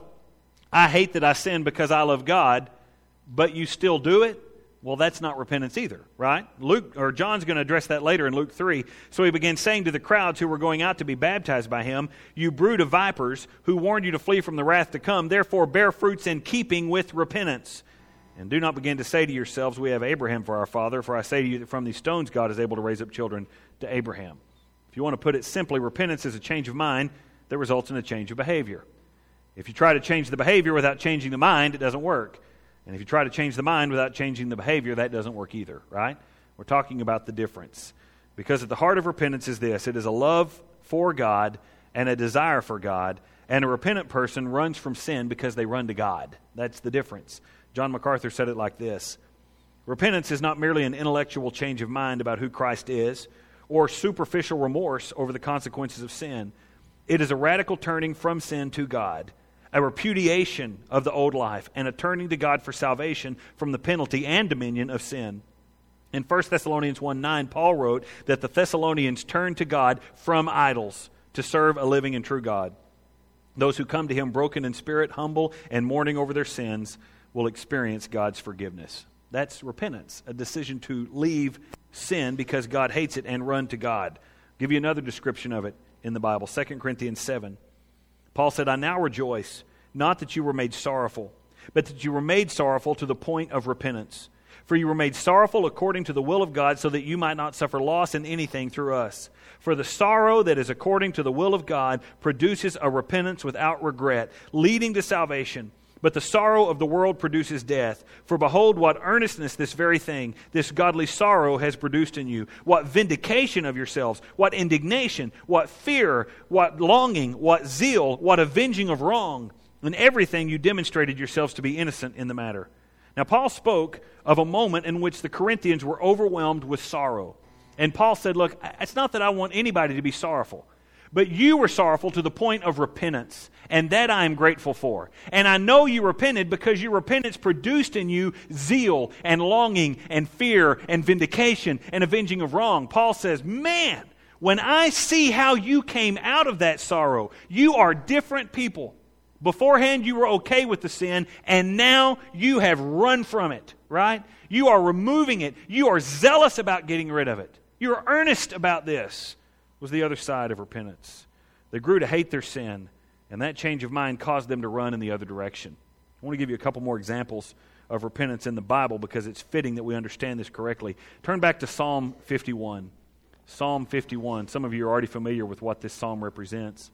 I hate that I sin because I love God, but you still do it? Well, that's not repentance either, right? John's going to address that later in Luke 3. So he began saying to the crowds who were going out to be baptized by him, you brood of vipers, who warned you to flee from the wrath to come, therefore bear fruits in keeping with repentance. And do not begin to say to yourselves, we have Abraham for our father, for I say to you that from these stones God is able to raise up children to Abraham. If you want to put it simply, repentance is a change of mind that results in a change of behavior. If you try to change the behavior without changing the mind, it doesn't work. And if you try to change the mind without changing the behavior, that doesn't work either, right? We're talking about the difference. Because at the heart of repentance is this: it is a love for God and a desire for God, and a repentant person runs from sin because they run to God. That's the difference. John MacArthur said it like this: repentance is not merely an intellectual change of mind about who Christ is, or superficial remorse over the consequences of sin. It is a radical turning from sin to God, a repudiation of the old life, and a turning to God for salvation from the penalty and dominion of sin. In 1 Thessalonians 1:9, Paul wrote that the Thessalonians turned to God from idols to serve a living and true God. Those who come to him broken in spirit, humble, and mourning over their sins will experience God's forgiveness. That's repentance, a decision to leave sin because God hates it and run to God. I'll give you another description of it in the Bible, 2 Corinthians 7. Paul said, I now rejoice, not that you were made sorrowful, but that you were made sorrowful to the point of repentance. For you were made sorrowful according to the will of God, so that you might not suffer loss in anything through us. For the sorrow that is according to the will of God produces a repentance without regret, leading to salvation. But the sorrow of the world produces death. For behold, what earnestness this very thing, this godly sorrow has produced in you. What vindication of yourselves, what indignation, what fear, what longing, what zeal, what avenging of wrong. In everything you demonstrated yourselves to be innocent in the matter. Now Paul spoke of a moment in which the Corinthians were overwhelmed with sorrow. And Paul said, look, it's not that I want anybody to be sorrowful, but you were sorrowful to the point of repentance, and that I am grateful for. And I know you repented because your repentance produced in you zeal and longing and fear and vindication and avenging of wrong. Paul says, man, when I see how you came out of that sorrow, you are different people. Beforehand, you were okay with the sin, and now you have run from it, right? You are removing it. You are zealous about getting rid of it. You are earnest about this. Was the other side of repentance. They grew to hate their sin, and that change of mind caused them to run in the other direction. I want to give you a couple more examples of repentance in the Bible because it's fitting that we understand this correctly. Turn back to Psalm 51. Psalm 51. Some of you are already familiar with what this psalm represents.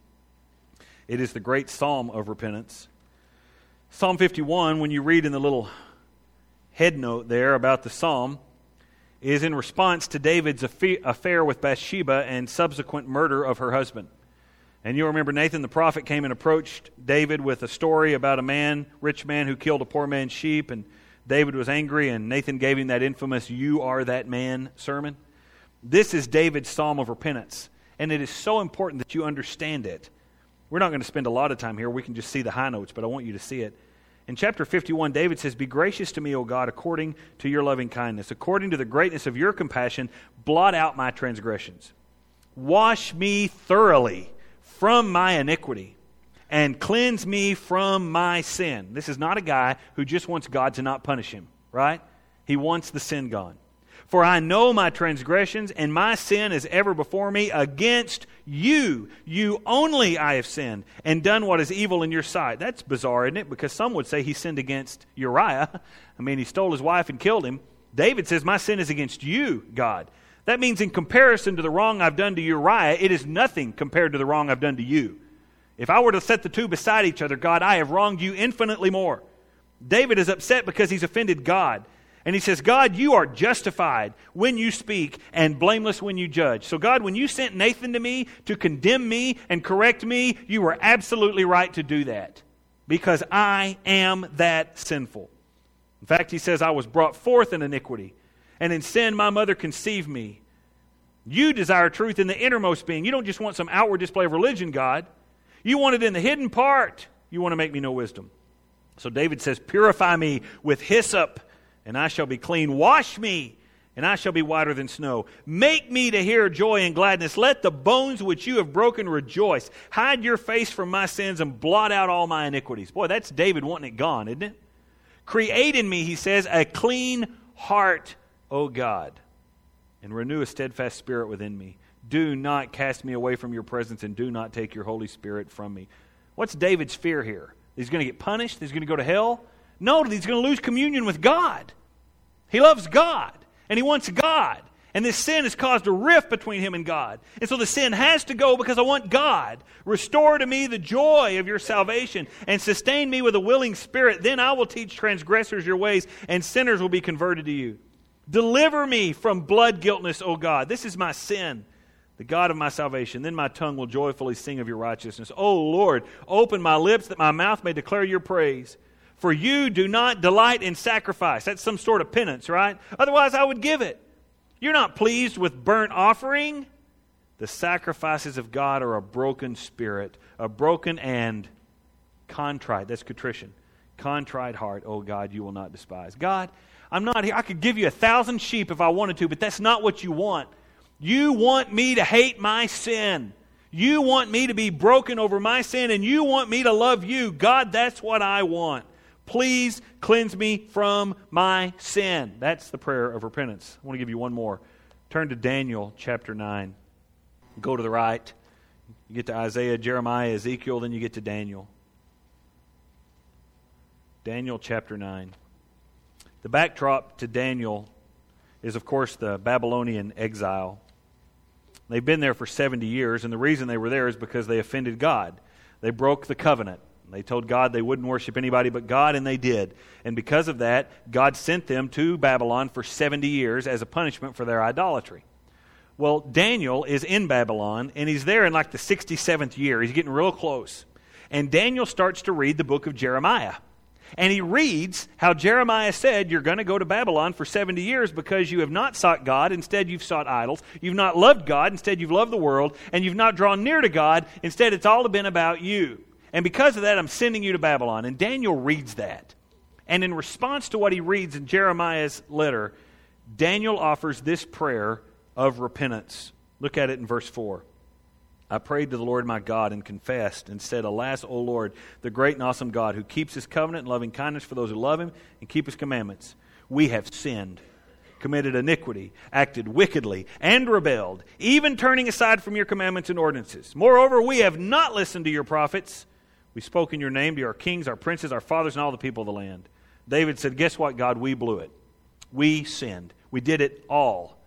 It is the great psalm of repentance. Psalm 51, when you read in the little head note there about the psalm, is in response to David's affair with Bathsheba and subsequent murder of her husband. And you'll remember Nathan the prophet came and approached David with a story about a rich man who killed a poor man's sheep, and David was angry, and Nathan gave him that infamous "You are that man" sermon. This is David's psalm of repentance, and it is so important that you understand it. We're not going to spend a lot of time here. We can just see the high notes, but I want you to see it. In chapter 51, David says, "Be gracious to me, O God, according to your loving kindness. According to the greatness of your compassion, blot out my transgressions. Wash me thoroughly from my iniquity and cleanse me from my sin." This is not a guy who just wants God to not punish him, right? He wants the sin gone. "For I know my transgressions, and my sin is ever before me. Against you, you only I have sinned, and done what is evil in your sight." That's bizarre, isn't it? Because some would say he sinned against Uriah. I mean, he stole his wife and killed him. David says, my sin is against you, God. That means in comparison to the wrong I've done to Uriah, it is nothing compared to the wrong I've done to you. If I were to set the two beside each other, God, I have wronged you infinitely more. David is upset because he's offended God. And he says, God, you are justified when you speak and blameless when you judge. So God, when you sent Nathan to me to condemn me and correct me, you were absolutely right to do that because I am that sinful. In fact, he says, I was brought forth in iniquity, and in sin my mother conceived me. You desire truth in the innermost being. You don't just want some outward display of religion, God. You want it in the hidden part. You want to make me know wisdom. So David says, purify me with hyssop, and I shall be clean. Wash me, and I shall be whiter than snow. Make me to hear joy and gladness. Let the bones which you have broken rejoice. Hide your face from my sins and blot out all my iniquities. Boy, that's David wanting it gone, isn't it? Create in me, he says, a clean heart, O God, and renew a steadfast spirit within me. Do not cast me away from your presence, and do not take your Holy Spirit from me. What's David's fear here? He's going to get punished? He's going to go to hell? No, he's going to lose communion with God. He loves God, and he wants God. And this sin has caused a rift between him and God. And so the sin has to go because I want God. Restore to me the joy of your salvation and sustain me with a willing spirit. Then I will teach transgressors your ways, and sinners will be converted to you. Deliver me from blood guiltness, O God. This is my sin, the God of my salvation. Then my tongue will joyfully sing of your righteousness. O Lord, open my lips that my mouth may declare your praise. For you do not delight in sacrifice. That's some sort of penance, right? Otherwise I would give it. You're not pleased with burnt offering. The sacrifices of God are a broken spirit, a broken and contrite. That's contrition. Contrite heart, oh God, you will not despise. God, I'm not here. I could give you 1,000 sheep if I wanted to, but that's not what you want. You want me to hate my sin. You want me to be broken over my sin, and you want me to love you. God, that's what I want. Please cleanse me from my sin. That's the prayer of repentance. I want to give you one more. Turn to Daniel chapter 9. Go to the right. You get to Isaiah, Jeremiah, Ezekiel, then you get to Daniel. Daniel chapter 9. The backdrop to Daniel is, of course, the Babylonian exile. They've been there for 70 years, and the reason they were there is because they offended God. They broke the covenant. They told God they wouldn't worship anybody but God, and they did. And because of that, God sent them to Babylon for 70 years as a punishment for their idolatry. Well, Daniel is in Babylon, and he's there in like the 67th year. He's getting real close. And Daniel starts to read the book of Jeremiah. And he reads how Jeremiah said, you're going to go to Babylon for 70 years because you have not sought God, instead you've sought idols. You've not loved God, instead you've loved the world. And you've not drawn near to God, instead it's all been about you. And because of that, I'm sending you to Babylon. And Daniel reads that. And in response to what he reads in Jeremiah's letter, Daniel offers this prayer of repentance. Look at it in verse 4. I prayed to the Lord my God and confessed and said, Alas, O Lord, the great and awesome God, who keeps his covenant and loving kindness for those who love him and keep his commandments. We have sinned, committed iniquity, acted wickedly, and rebelled, even turning aside from your commandments and ordinances. Moreover, we have not listened to your prophets. We spoke in your name to our kings, our princes, our fathers, and all the people of the land. David said, guess what, God? We blew it. We sinned. We did it all.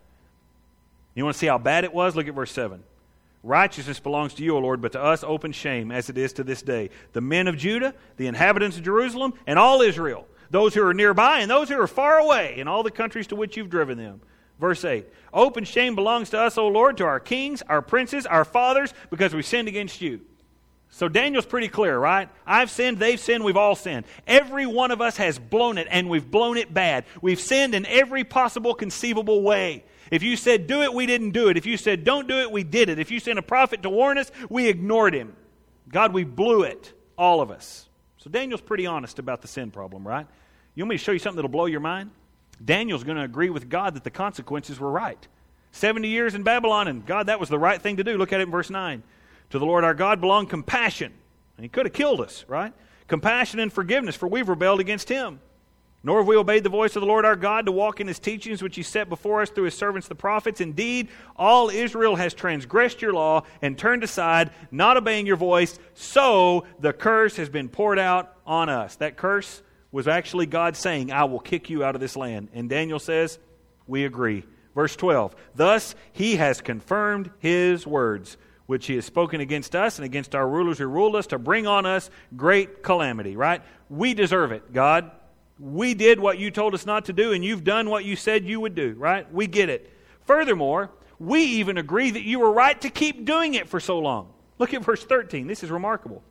You want to see how bad it was? Look at verse 7. Righteousness belongs to you, O Lord, but to us open shame, as it is to this day. The men of Judah, the inhabitants of Jerusalem, and all Israel, those who are nearby and those who are far away, in all the countries to which you've driven them. Verse 8. Open shame belongs to us, O Lord, to our kings, our princes, our fathers, because we sinned against you. So Daniel's pretty clear, right? I've sinned, they've sinned, we've all sinned. Every one of us has blown it, and we've blown it bad. We've sinned in every possible conceivable way. If you said do it, we didn't do it. If you said don't do it, we did it. If you sent a prophet to warn us, we ignored him. God, we blew it, all of us. So Daniel's pretty honest about the sin problem, right? You want me to show you something that'll blow your mind? Daniel's going to agree with God that the consequences were right. 70 years in Babylon, and God, that was the right thing to do. Look at it in verse 9. To the Lord our God belonged compassion. And he could have killed us, right? Compassion and forgiveness, for we've rebelled against him. Nor have we obeyed the voice of the Lord our God to walk in his teachings, which he set before us through his servants the prophets. Indeed, all Israel has transgressed your law and turned aside, not obeying your voice. So the curse has been poured out on us. That curse was actually God saying, I will kick you out of this land. And Daniel says, we agree. Verse 12, thus he has confirmed his words, which he has spoken against us and against our rulers who ruled us, to bring on us great calamity, right? We deserve it, God. We did what you told us not to do, and you've done what you said you would do, right? We get it. Furthermore, we even agree that you were right to keep doing it for so long. Look at verse 13. This is remarkable.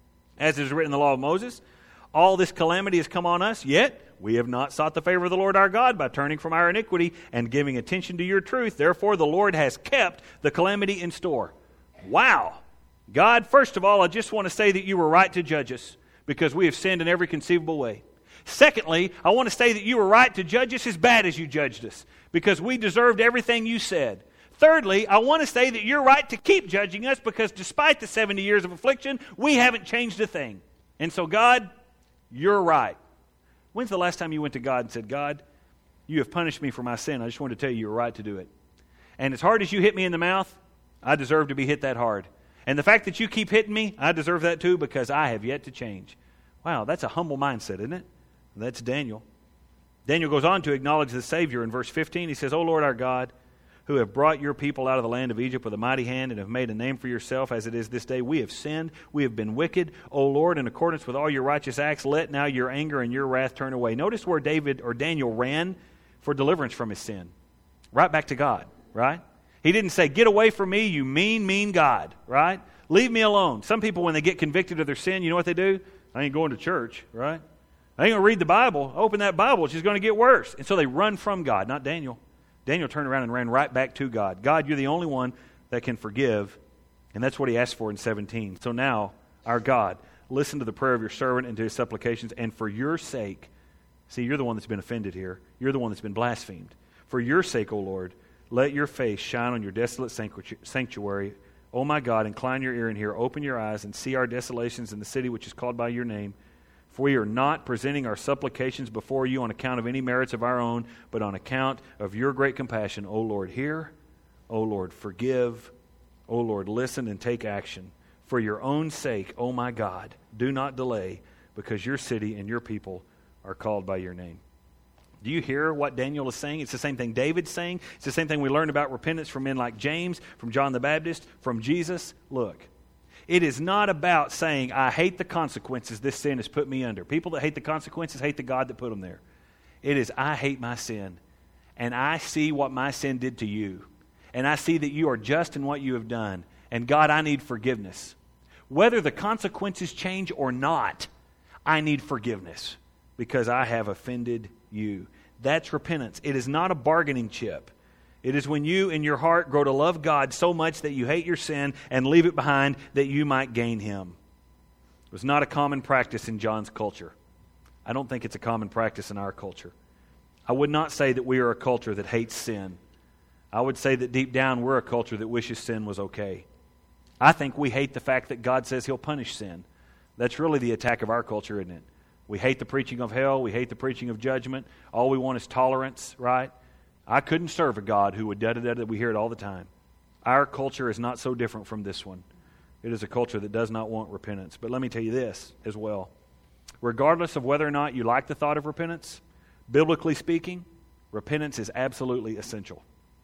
As is written in the law of Moses, all this calamity has come on us, yet we have not sought the favor of the Lord our God by turning from our iniquity and giving attention to your truth. Therefore, the Lord has kept the calamity in store. Wow. God, first of all, I just want to say that you were right to judge us because we have sinned in every conceivable way. Secondly, I want to say that you were right to judge us as bad as you judged us because we deserved everything you said. Thirdly, I want to say that you're right to keep judging us because despite the 70 years of affliction, we haven't changed a thing. And so, God, you're right. When's the last time you went to God and said, God, you have punished me for my sin. I just wanted to tell you you were right to do it. And as hard as you hit me in the mouth, I deserve to be hit that hard. And the fact that you keep hitting me, I deserve that too because I have yet to change. Wow, that's a humble mindset, isn't it? That's Daniel. Daniel goes on to acknowledge the Savior in verse 15. He says, O Lord our God, who have brought your people out of the land of Egypt with a mighty hand and have made a name for yourself as it is this day. We have sinned. We have been wicked. O Lord, in accordance with all your righteous acts, let now your anger and your wrath turn away. Notice where David or Daniel ran for deliverance from his sin. Right back to God, right? He didn't say, get away from me, you mean, mean God, right? Leave me alone. Some people, when they get convicted of their sin, you know what they do? I ain't going to church, right? I ain't going to read the Bible. Open that Bible. It's just going to get worse. And so they run from God, not Daniel. Daniel turned around and ran right back to God. God, you're the only one that can forgive. And that's what he asked for in 17. So now, our God, listen to the prayer of your servant and to his supplications. And for your sake, see, you're the one that's been offended here. You're the one that's been blasphemed. For your sake, O Lord, let your face shine on your desolate sanctuary. O my God, incline your ear and hear. Open your eyes and see our desolations in the city which is called by your name. For we are not presenting our supplications before you on account of any merits of our own, but on account of your great compassion. O Lord, hear. O Lord, forgive. O Lord, listen and take action. For your own sake, O my God, do not delay, because your city and your people are called by your name. Do you hear what Daniel is saying? It's the same thing David's saying. It's the same thing we learned about repentance from men like James, from John the Baptist, from Jesus. Look. It is not about saying, I hate the consequences this sin has put me under. People that hate the consequences hate the God that put them there. It is, I hate my sin, and I see what my sin did to you, and I see that you are just in what you have done, and God, I need forgiveness. Whether the consequences change or not, I need forgiveness because I have offended you. That's repentance. It is not a bargaining chip. It is when you in your heart grow to love God so much that you hate your sin and leave it behind that you might gain Him. It was not a common practice in John's culture. I don't think it's a common practice in our culture. I would not say that we are a culture that hates sin. I would say that deep down we're a culture that wishes sin was okay. I think we hate the fact that God says He'll punish sin. That's really the attack of our culture, isn't it? We hate the preaching of hell. We hate the preaching of judgment. All we want is tolerance, right? I couldn't serve a God who would da-da-da-da. We hear it all the time. Our culture is not so different from this one. It is a culture that does not want repentance. But let me tell you this as well. Regardless of whether or not you like the thought of repentance, biblically speaking, repentance is absolutely essential.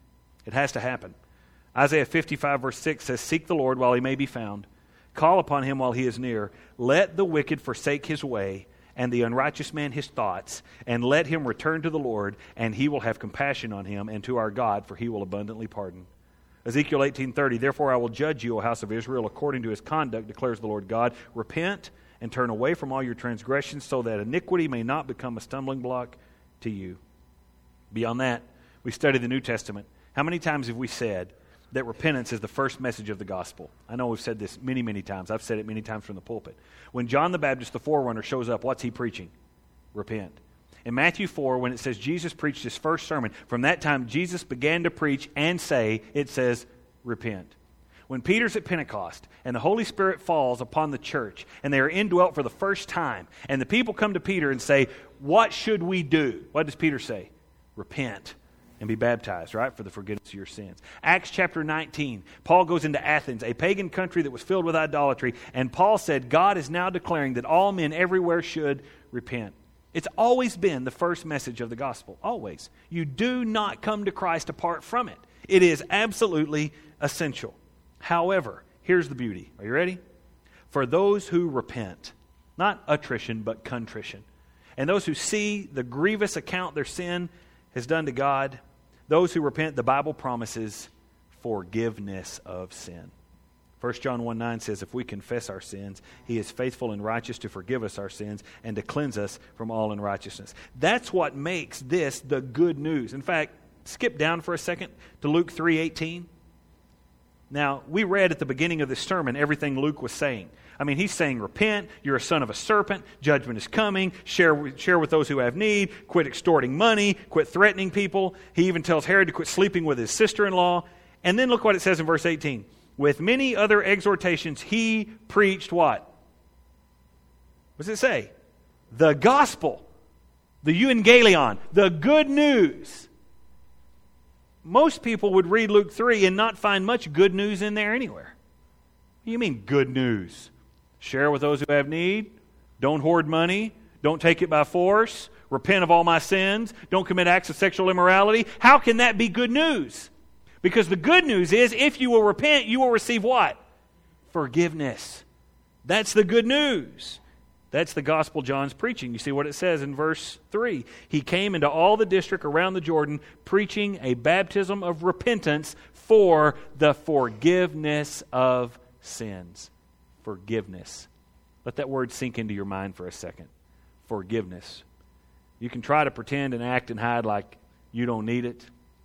It has to happen. Isaiah 55 verse 6 says, Seek the Lord while He may be found. Call upon Him while He is near. Let the wicked forsake his way, and the unrighteous man his thoughts, and let him return to the Lord, and He will have compassion on him, and to our God, for He will abundantly pardon. Ezekiel 18:30, Therefore I will judge you, O house of Israel, according to his conduct, declares the Lord God. Repent and turn away from all your transgressions, so that iniquity may not become a stumbling block to you. Beyond that, we study the New Testament. How many times have we said that repentance is the first message of the gospel? I know we've said this many, many times. I've said it many times from the pulpit. When John the Baptist, the forerunner, shows up, what's he preaching? Repent. In Matthew 4, when it says Jesus preached his first sermon, from that time Jesus began to preach and say, it says, repent. When Peter's at Pentecost and the Holy Spirit falls upon the church and they are indwelt for the first time, and the people come to Peter and say, what should we do? What does Peter say? Repent and be baptized, right, for the forgiveness of your sins. Acts chapter 19, Paul goes into Athens, a pagan country that was filled with idolatry, and Paul said, God is now declaring that all men everywhere should repent. It's always been the first message of the gospel, always. You do not come to Christ apart from it. It is absolutely essential. However, here's the beauty. Are you ready? For those who repent, not attrition, but contrition. And those who see the grievous account their sin has done to God, those who repent, the Bible promises forgiveness of sin. 1 John 1:9 says, if we confess our sins, He is faithful and righteous to forgive us our sins and to cleanse us from all unrighteousness. That's what makes this the good news. In fact, skip down for a second to Luke 3:18. Now, we read at the beginning of this sermon everything Luke was saying. I mean, he's saying, repent, you're a son of a serpent, judgment is coming, share with those who have need, quit extorting money, quit threatening people. He even tells Herod to quit sleeping with his sister-in-law. And then look what it says in verse 18. With many other exhortations, he preached what? What does it say? The gospel, the euangelion, the good news. Most people would read Luke 3 and not find much good news in there anywhere. What do you mean good news? Share with those who have need. Don't hoard money. Don't take it by force. Repent of all my sins. Don't commit acts of sexual immorality. How can that be good news? Because the good news is, if you will repent, you will receive what? Forgiveness. That's the good news. That's the gospel John's preaching. You see what it says in verse 3. He came into all the district around the Jordan, preaching a baptism of repentance for the forgiveness of sins. Forgiveness. Let that word sink into your mind for a second. Forgiveness. You can try to pretend and act and hide like you don't need it.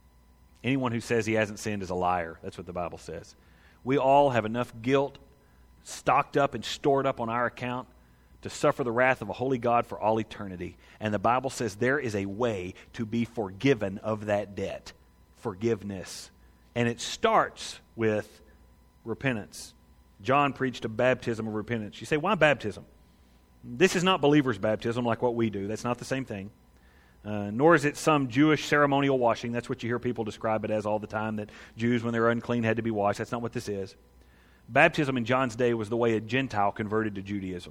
Anyone who says he hasn't sinned is a liar. That's what the Bible says. We all have enough guilt stocked up and stored up on our account to suffer the wrath of a holy God for all eternity. And the Bible says there is a way to be forgiven of that debt. Forgiveness. And it starts with repentance. John preached a baptism of repentance. You say, why baptism? This is not believers' baptism like what we do. That's not the same thing. Nor is it some Jewish ceremonial washing. That's what you hear people describe it as all the time, that Jews, when they were unclean, had to be washed. That's not what this is. Baptism in John's day was the way a Gentile converted to Judaism.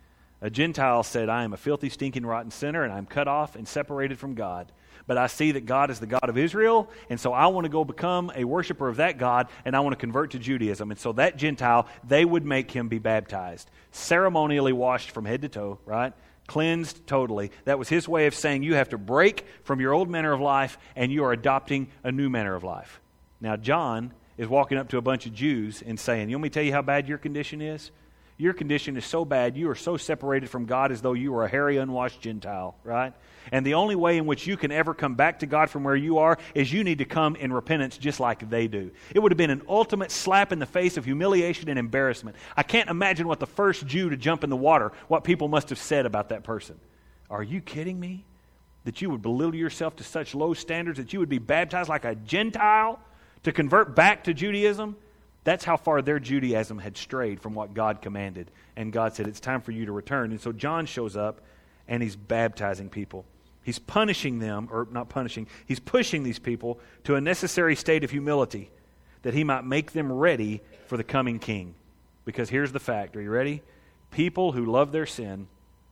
A Gentile said, I am a filthy, stinking, rotten sinner, and I'm cut off and separated from God. But I see that God is the God of Israel, and so I want to go become a worshiper of that God, and I want to convert to Judaism. And so that Gentile, they would make him be baptized. Ceremonially washed from head to toe, right? Cleansed totally. That was his way of saying you have to break from your old manner of life, and you are adopting a new manner of life. Now John is walking up to a bunch of Jews and saying, you want me to tell you how bad your condition is? Your condition is so bad, you are so separated from God as though you were a hairy, unwashed Gentile, right? And the only way in which you can ever come back to God from where you are is you need to come in repentance just like they do. It would have been an ultimate slap in the face of humiliation and embarrassment. I can't imagine what the first Jew to jump in the water, what people must have said about that person. Are you kidding me? That you would belittle yourself to such low standards that you would be baptized like a Gentile to convert back to Judaism? That's how far their Judaism had strayed from what God commanded. And God said, it's time for you to return. And so John shows up and he's baptizing people. He's punishing them, or not punishing, he's pushing these people to a necessary state of humility that he might make them ready for the coming king. Because here's the fact, are you ready? People who love their sin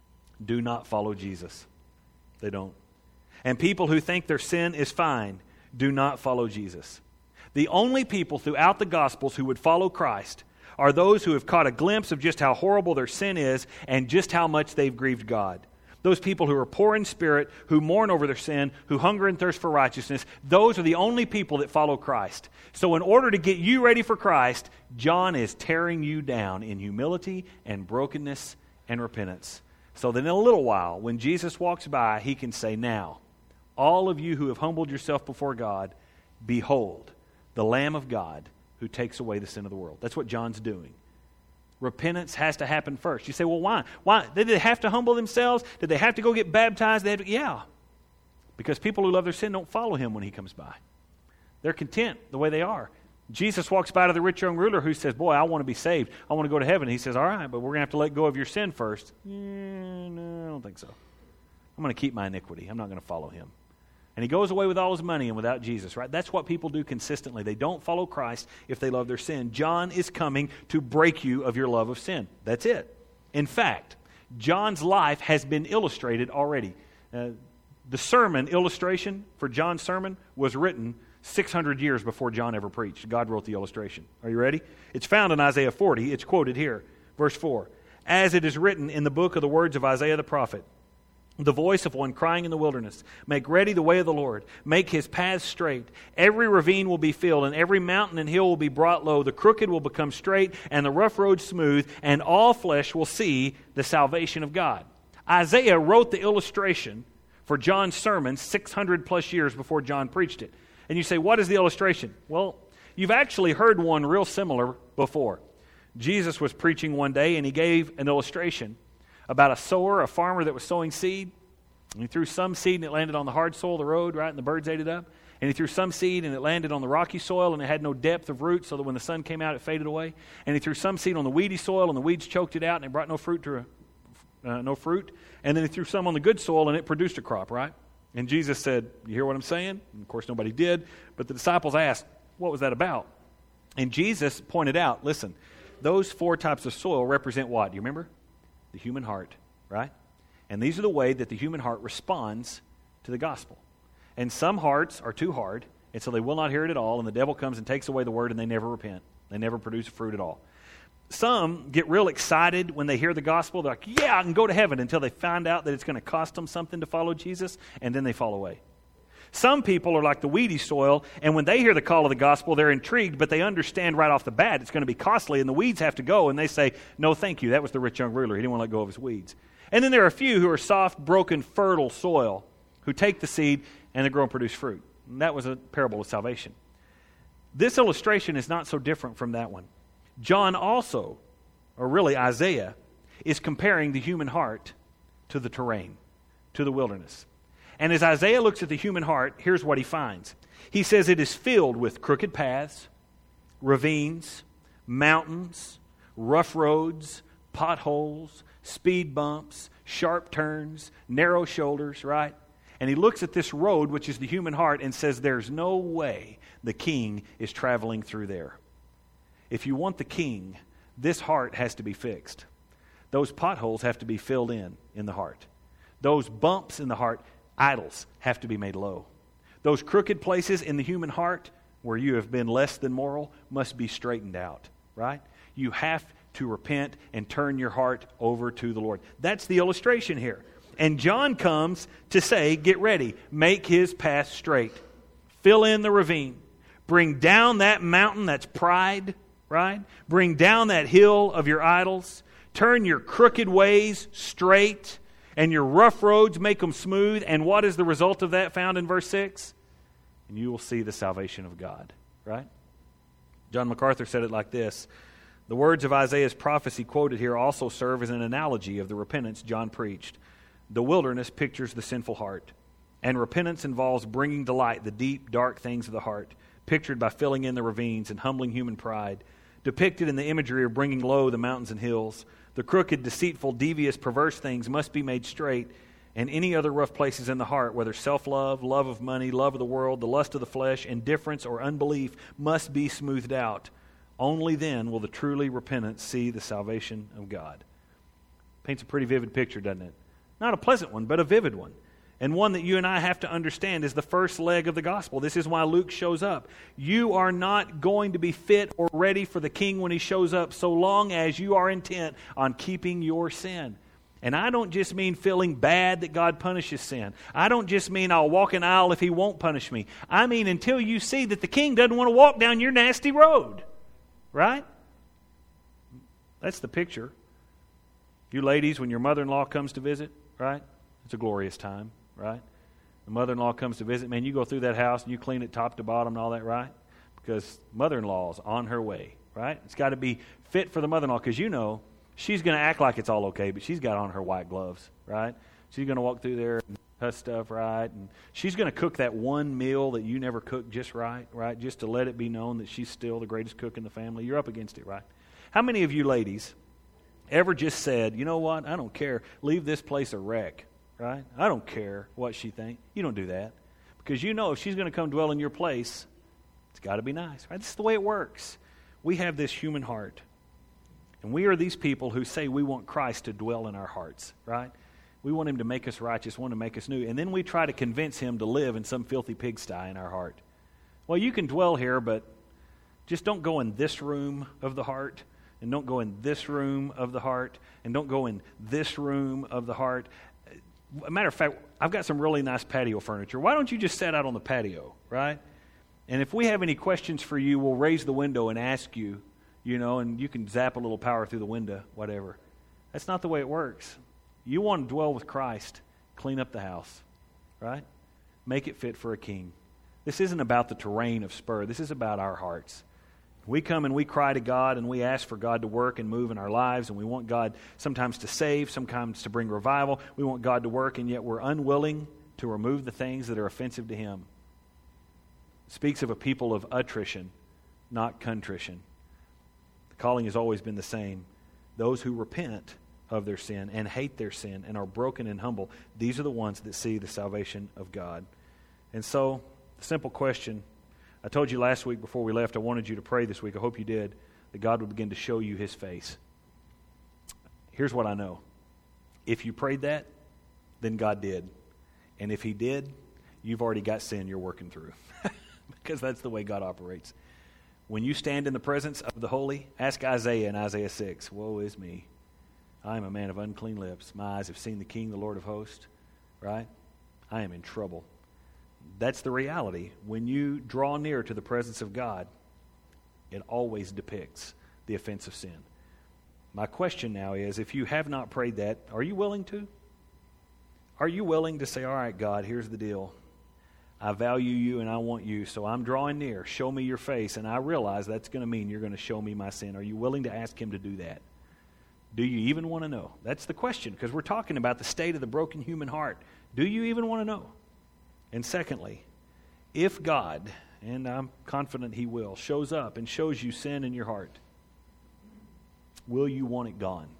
do not follow Jesus. They don't. And people who think their sin is fine do not follow Jesus. The only people throughout the Gospels who would follow Christ are those who have caught a glimpse of just how horrible their sin is and just how much they've grieved God. Those people who are poor in spirit, who mourn over their sin, who hunger and thirst for righteousness, those are the only people that follow Christ. So in order to get you ready for Christ, John is tearing you down in humility and brokenness and repentance. So that in a little while, when Jesus walks by, he can say, now, all of you who have humbled yourself before God, behold, the Lamb of God who takes away the sin of the world. That's what John's doing. Repentance has to happen first. You say, well, why? Why? Did they have to humble themselves? Did they have to go get baptized? Yeah. Because people who love their sin don't follow him when he comes by. They're content the way they are. Jesus walks by to the rich young ruler who says, boy, I want to be saved. I want to go to heaven. And he says, all right, but we're going to have to let go of your sin first. No, I don't think so. I'm going to keep my iniquity. I'm not going to follow him. And he goes away with all his money and without Jesus, right? That's what people do consistently. They don't follow Christ if they love their sin. John is coming to break you of your love of sin. That's it. In fact, John's life has been illustrated already. The sermon illustration for John's sermon was written 600 years before John ever preached. God wrote the illustration. Are you ready? It's found in Isaiah 40. It's quoted here. Verse 4. As it is written in the book of the words of Isaiah the prophet, The voice of one crying in the wilderness, make ready the way of the Lord, make his paths straight. Every ravine will be filled, and every mountain and hill will be brought low. The crooked will become straight, and the rough road smooth, and all flesh will see the salvation of God. Isaiah wrote the illustration for John's sermon 600 plus years before John preached it. And you say, what is the illustration? Well, you've actually heard one real similar before. Jesus was preaching one day, and he gave an illustration about a sower, a farmer that was sowing seed. And he threw some seed and it landed on the hard soil of the road, right? And the birds ate it up. And he threw some seed and it landed on the rocky soil and it had no depth of root, so that when the sun came out it faded away. And he threw some seed on the weedy soil and the weeds choked it out and it brought no fruit. And then he threw some on the good soil and it produced a crop, right? And Jesus said, you hear what I'm saying? And of course nobody did. But the disciples asked, what was that about? And Jesus pointed out, listen, those 4 types of soil represent what? Do you remember? The human heart, right? And these are the way that the human heart responds to the gospel. And some hearts are too hard, and so they will not hear it at all, and the devil comes and takes away the word, and they never repent. They never produce fruit at all. Some get real excited when they hear the gospel. They're like, yeah, I can go to heaven, until they find out that it's going to cost them something to follow Jesus, and then they fall away. Some people are like the weedy soil, and when they hear the call of the gospel, they're intrigued, but they understand right off the bat it's going to be costly, and the weeds have to go, and they say, no, thank you. That was the rich young ruler. He didn't want to let go of his weeds. And then there are a few who are soft, broken, fertile soil, who take the seed, and they grow and produce fruit. And that was a parable of salvation. This illustration is not so different from that one. John also, or really Isaiah, is comparing the human heart to the terrain, to the wilderness. And as Isaiah looks at the human heart, here's what he finds. He says it is filled with crooked paths, ravines, mountains, rough roads, potholes, speed bumps, sharp turns, narrow shoulders, right? And he looks at this road, which is the human heart, and says there's no way the king is traveling through there. If you want the king, this heart has to be fixed. Those potholes have to be filled in the heart. Those bumps in the heart, idols, have to be made low. Those crooked places in the human heart where you have been less than moral must be straightened out, right? You have to repent and turn your heart over to the Lord. That's the illustration here. And John comes to say, get ready, make his path straight. Fill in the ravine. Bring down that mountain that's pride, right? Bring down that hill of your idols. Turn your crooked ways straight. And your rough roads, make them smooth. And what is the result of that found in verse 6? And you will see the salvation of God, right? John MacArthur said it like this. The words of Isaiah's prophecy quoted here also serve as an analogy of the repentance John preached. The wilderness pictures the sinful heart. And repentance involves bringing to light the deep, dark things of the heart, pictured by filling in the ravines and humbling human pride, depicted in the imagery of bringing low the mountains and hills. The crooked, deceitful, devious, perverse things must be made straight, and any other rough places in the heart, whether self-love, love of money, love of the world, the lust of the flesh, indifference, or unbelief, must be smoothed out. Only then will the truly repentant see the salvation of God. Paints a pretty vivid picture, doesn't it? Not a pleasant one, but a vivid one. And one that you and I have to understand is the first leg of the gospel. This is why Luke shows up. You are not going to be fit or ready for the king when he shows up so long as you are intent on keeping your sin. And I don't just mean feeling bad that God punishes sin. I don't just mean I'll walk an aisle if he won't punish me. I mean until you see that the king doesn't want to walk down your nasty road. Right? That's the picture. You ladies, when your mother-in-law comes to visit, right? It's a glorious time. Right? The mother-in-law comes to visit, man, you go through that house and you clean it top to bottom and all that, right? Because mother-in-law's on her way, right? It's got to be fit for the mother-in-law because you know she's going to act like it's all okay, but she's got on her white gloves, right? She's going to walk through there and her stuff right, and she's going to cook that one meal that you never cooked just right? Just to let it be known that she's still the greatest cook in the family. You're up against it, right? How many of you ladies ever just said, you know what, I don't care, leave this place a wreck? Right? I don't care what she thinks. You don't do that. Because you know if she's going to come dwell in your place, it's got to be nice. Right? This is the way it works. We have this human heart. And we are these people who say we want Christ to dwell in our hearts. Right? We want him to make us righteous, want to make us new. And then we try to convince him to live in some filthy pigsty in our heart. Well, you can dwell here, but just don't go in this room of the heart. And don't go in this room of the heart. And don't go in this room of the heart. a matter of fact, I've got some really nice patio furniture. Why don't you just sit out on the patio, right? And if we have any questions for you, we'll raise the window and ask you, and you can zap a little power through the window, whatever. That's not the way it works. You want to dwell with Christ, clean up the house, right? Make it fit for a king. This isn't about the terrain of Spur. This is about our hearts. We come and we cry to God and we ask for God to work and move in our lives, and we want God sometimes to save, sometimes to bring revival. We want God to work, and yet we're unwilling to remove the things that are offensive to Him. It speaks of a people of attrition, not contrition. The calling has always been the same. Those who repent of their sin and hate their sin and are broken and humble, these are the ones that see the salvation of God. And so, the simple question, I told you last week before we left, I wanted you to pray this week. I hope you did, that God would begin to show you His face. Here's what I know. If you prayed that, then God did. And if He did, you've already got sin you're working through. Because that's the way God operates. When you stand in the presence of the holy, ask Isaiah in Isaiah 6, "Woe is me. I am a man of unclean lips. My eyes have seen the King, the Lord of hosts." Right? I am in trouble. That's the reality. When you draw near to the presence of God, it always depicts the offense of sin. My question now is, if you have not prayed that, are you willing to? Are you willing to say, all right, God, here's the deal. I value you and I want you, so I'm drawing near. Show me your face, and I realize that's going to mean you're going to show me my sin. Are you willing to ask Him to do that? Do you even want to know? That's the question, because we're talking about the state of the broken human heart. Do you even want to know? And secondly, if God, and I'm confident He will, shows up and shows you sin in your heart, will you want it gone?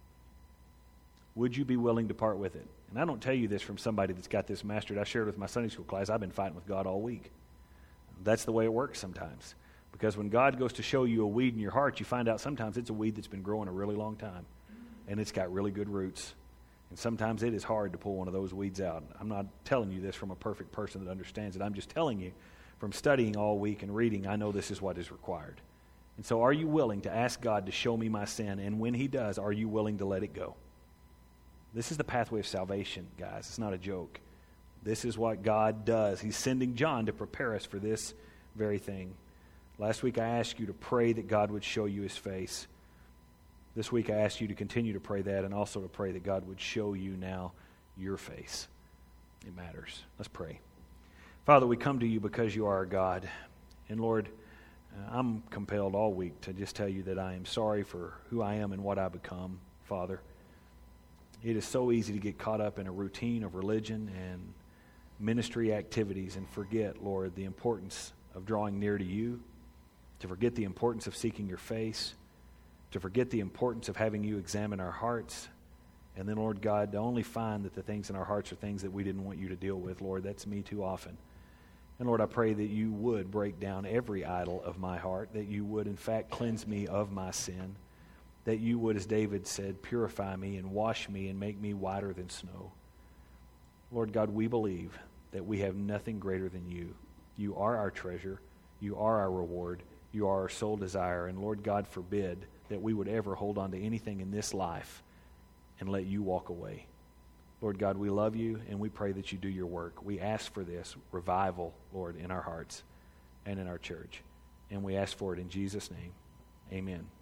Would you be willing to part with it? And I don't tell you this from somebody that's got this mastered. I shared with my Sunday school class, I've been fighting with God all week. That's the way it works sometimes. Because when God goes to show you a weed in your heart, you find out sometimes it's a weed that's been growing a really long time. And it's got really good roots. And sometimes it is hard to pull one of those weeds out. I'm not telling you this from a perfect person that understands it. I'm just telling you from studying all week and reading, I know this is what is required. And so are you willing to ask God to show me my sin? And when He does, are you willing to let it go? This is the pathway of salvation, guys. It's not a joke. This is what God does. He's sending John to prepare us for this very thing. Last week I asked you to pray that God would show you His face. This week I asked you to continue to pray that, and also to pray that God would show you now your face. It matters. Let's pray. Father, we come to you because you are our God. And Lord, I'm compelled all week to just tell you that I am sorry for who I am and what I become, Father. It is so easy to get caught up in a routine of religion and ministry activities and forget, Lord, the importance of drawing near to you, to forget the importance of seeking your face, to forget the importance of having you examine our hearts, and then, Lord God, to only find that the things in our hearts are things that we didn't want you to deal with. Lord, that's me too often. And Lord, I pray that you would break down every idol of my heart, that you would, in fact, cleanse me of my sin, that you would, as David said, purify me and wash me and make me whiter than snow. Lord God, we believe that we have nothing greater than you. You are our treasure. You are our reward. You are our sole desire. And Lord God, forbid that we would ever hold on to anything in this life and let you walk away. Lord God, we love you and we pray that you do your work. We ask for this revival, Lord, in our hearts and in our church. And we ask for it in Jesus' name. Amen.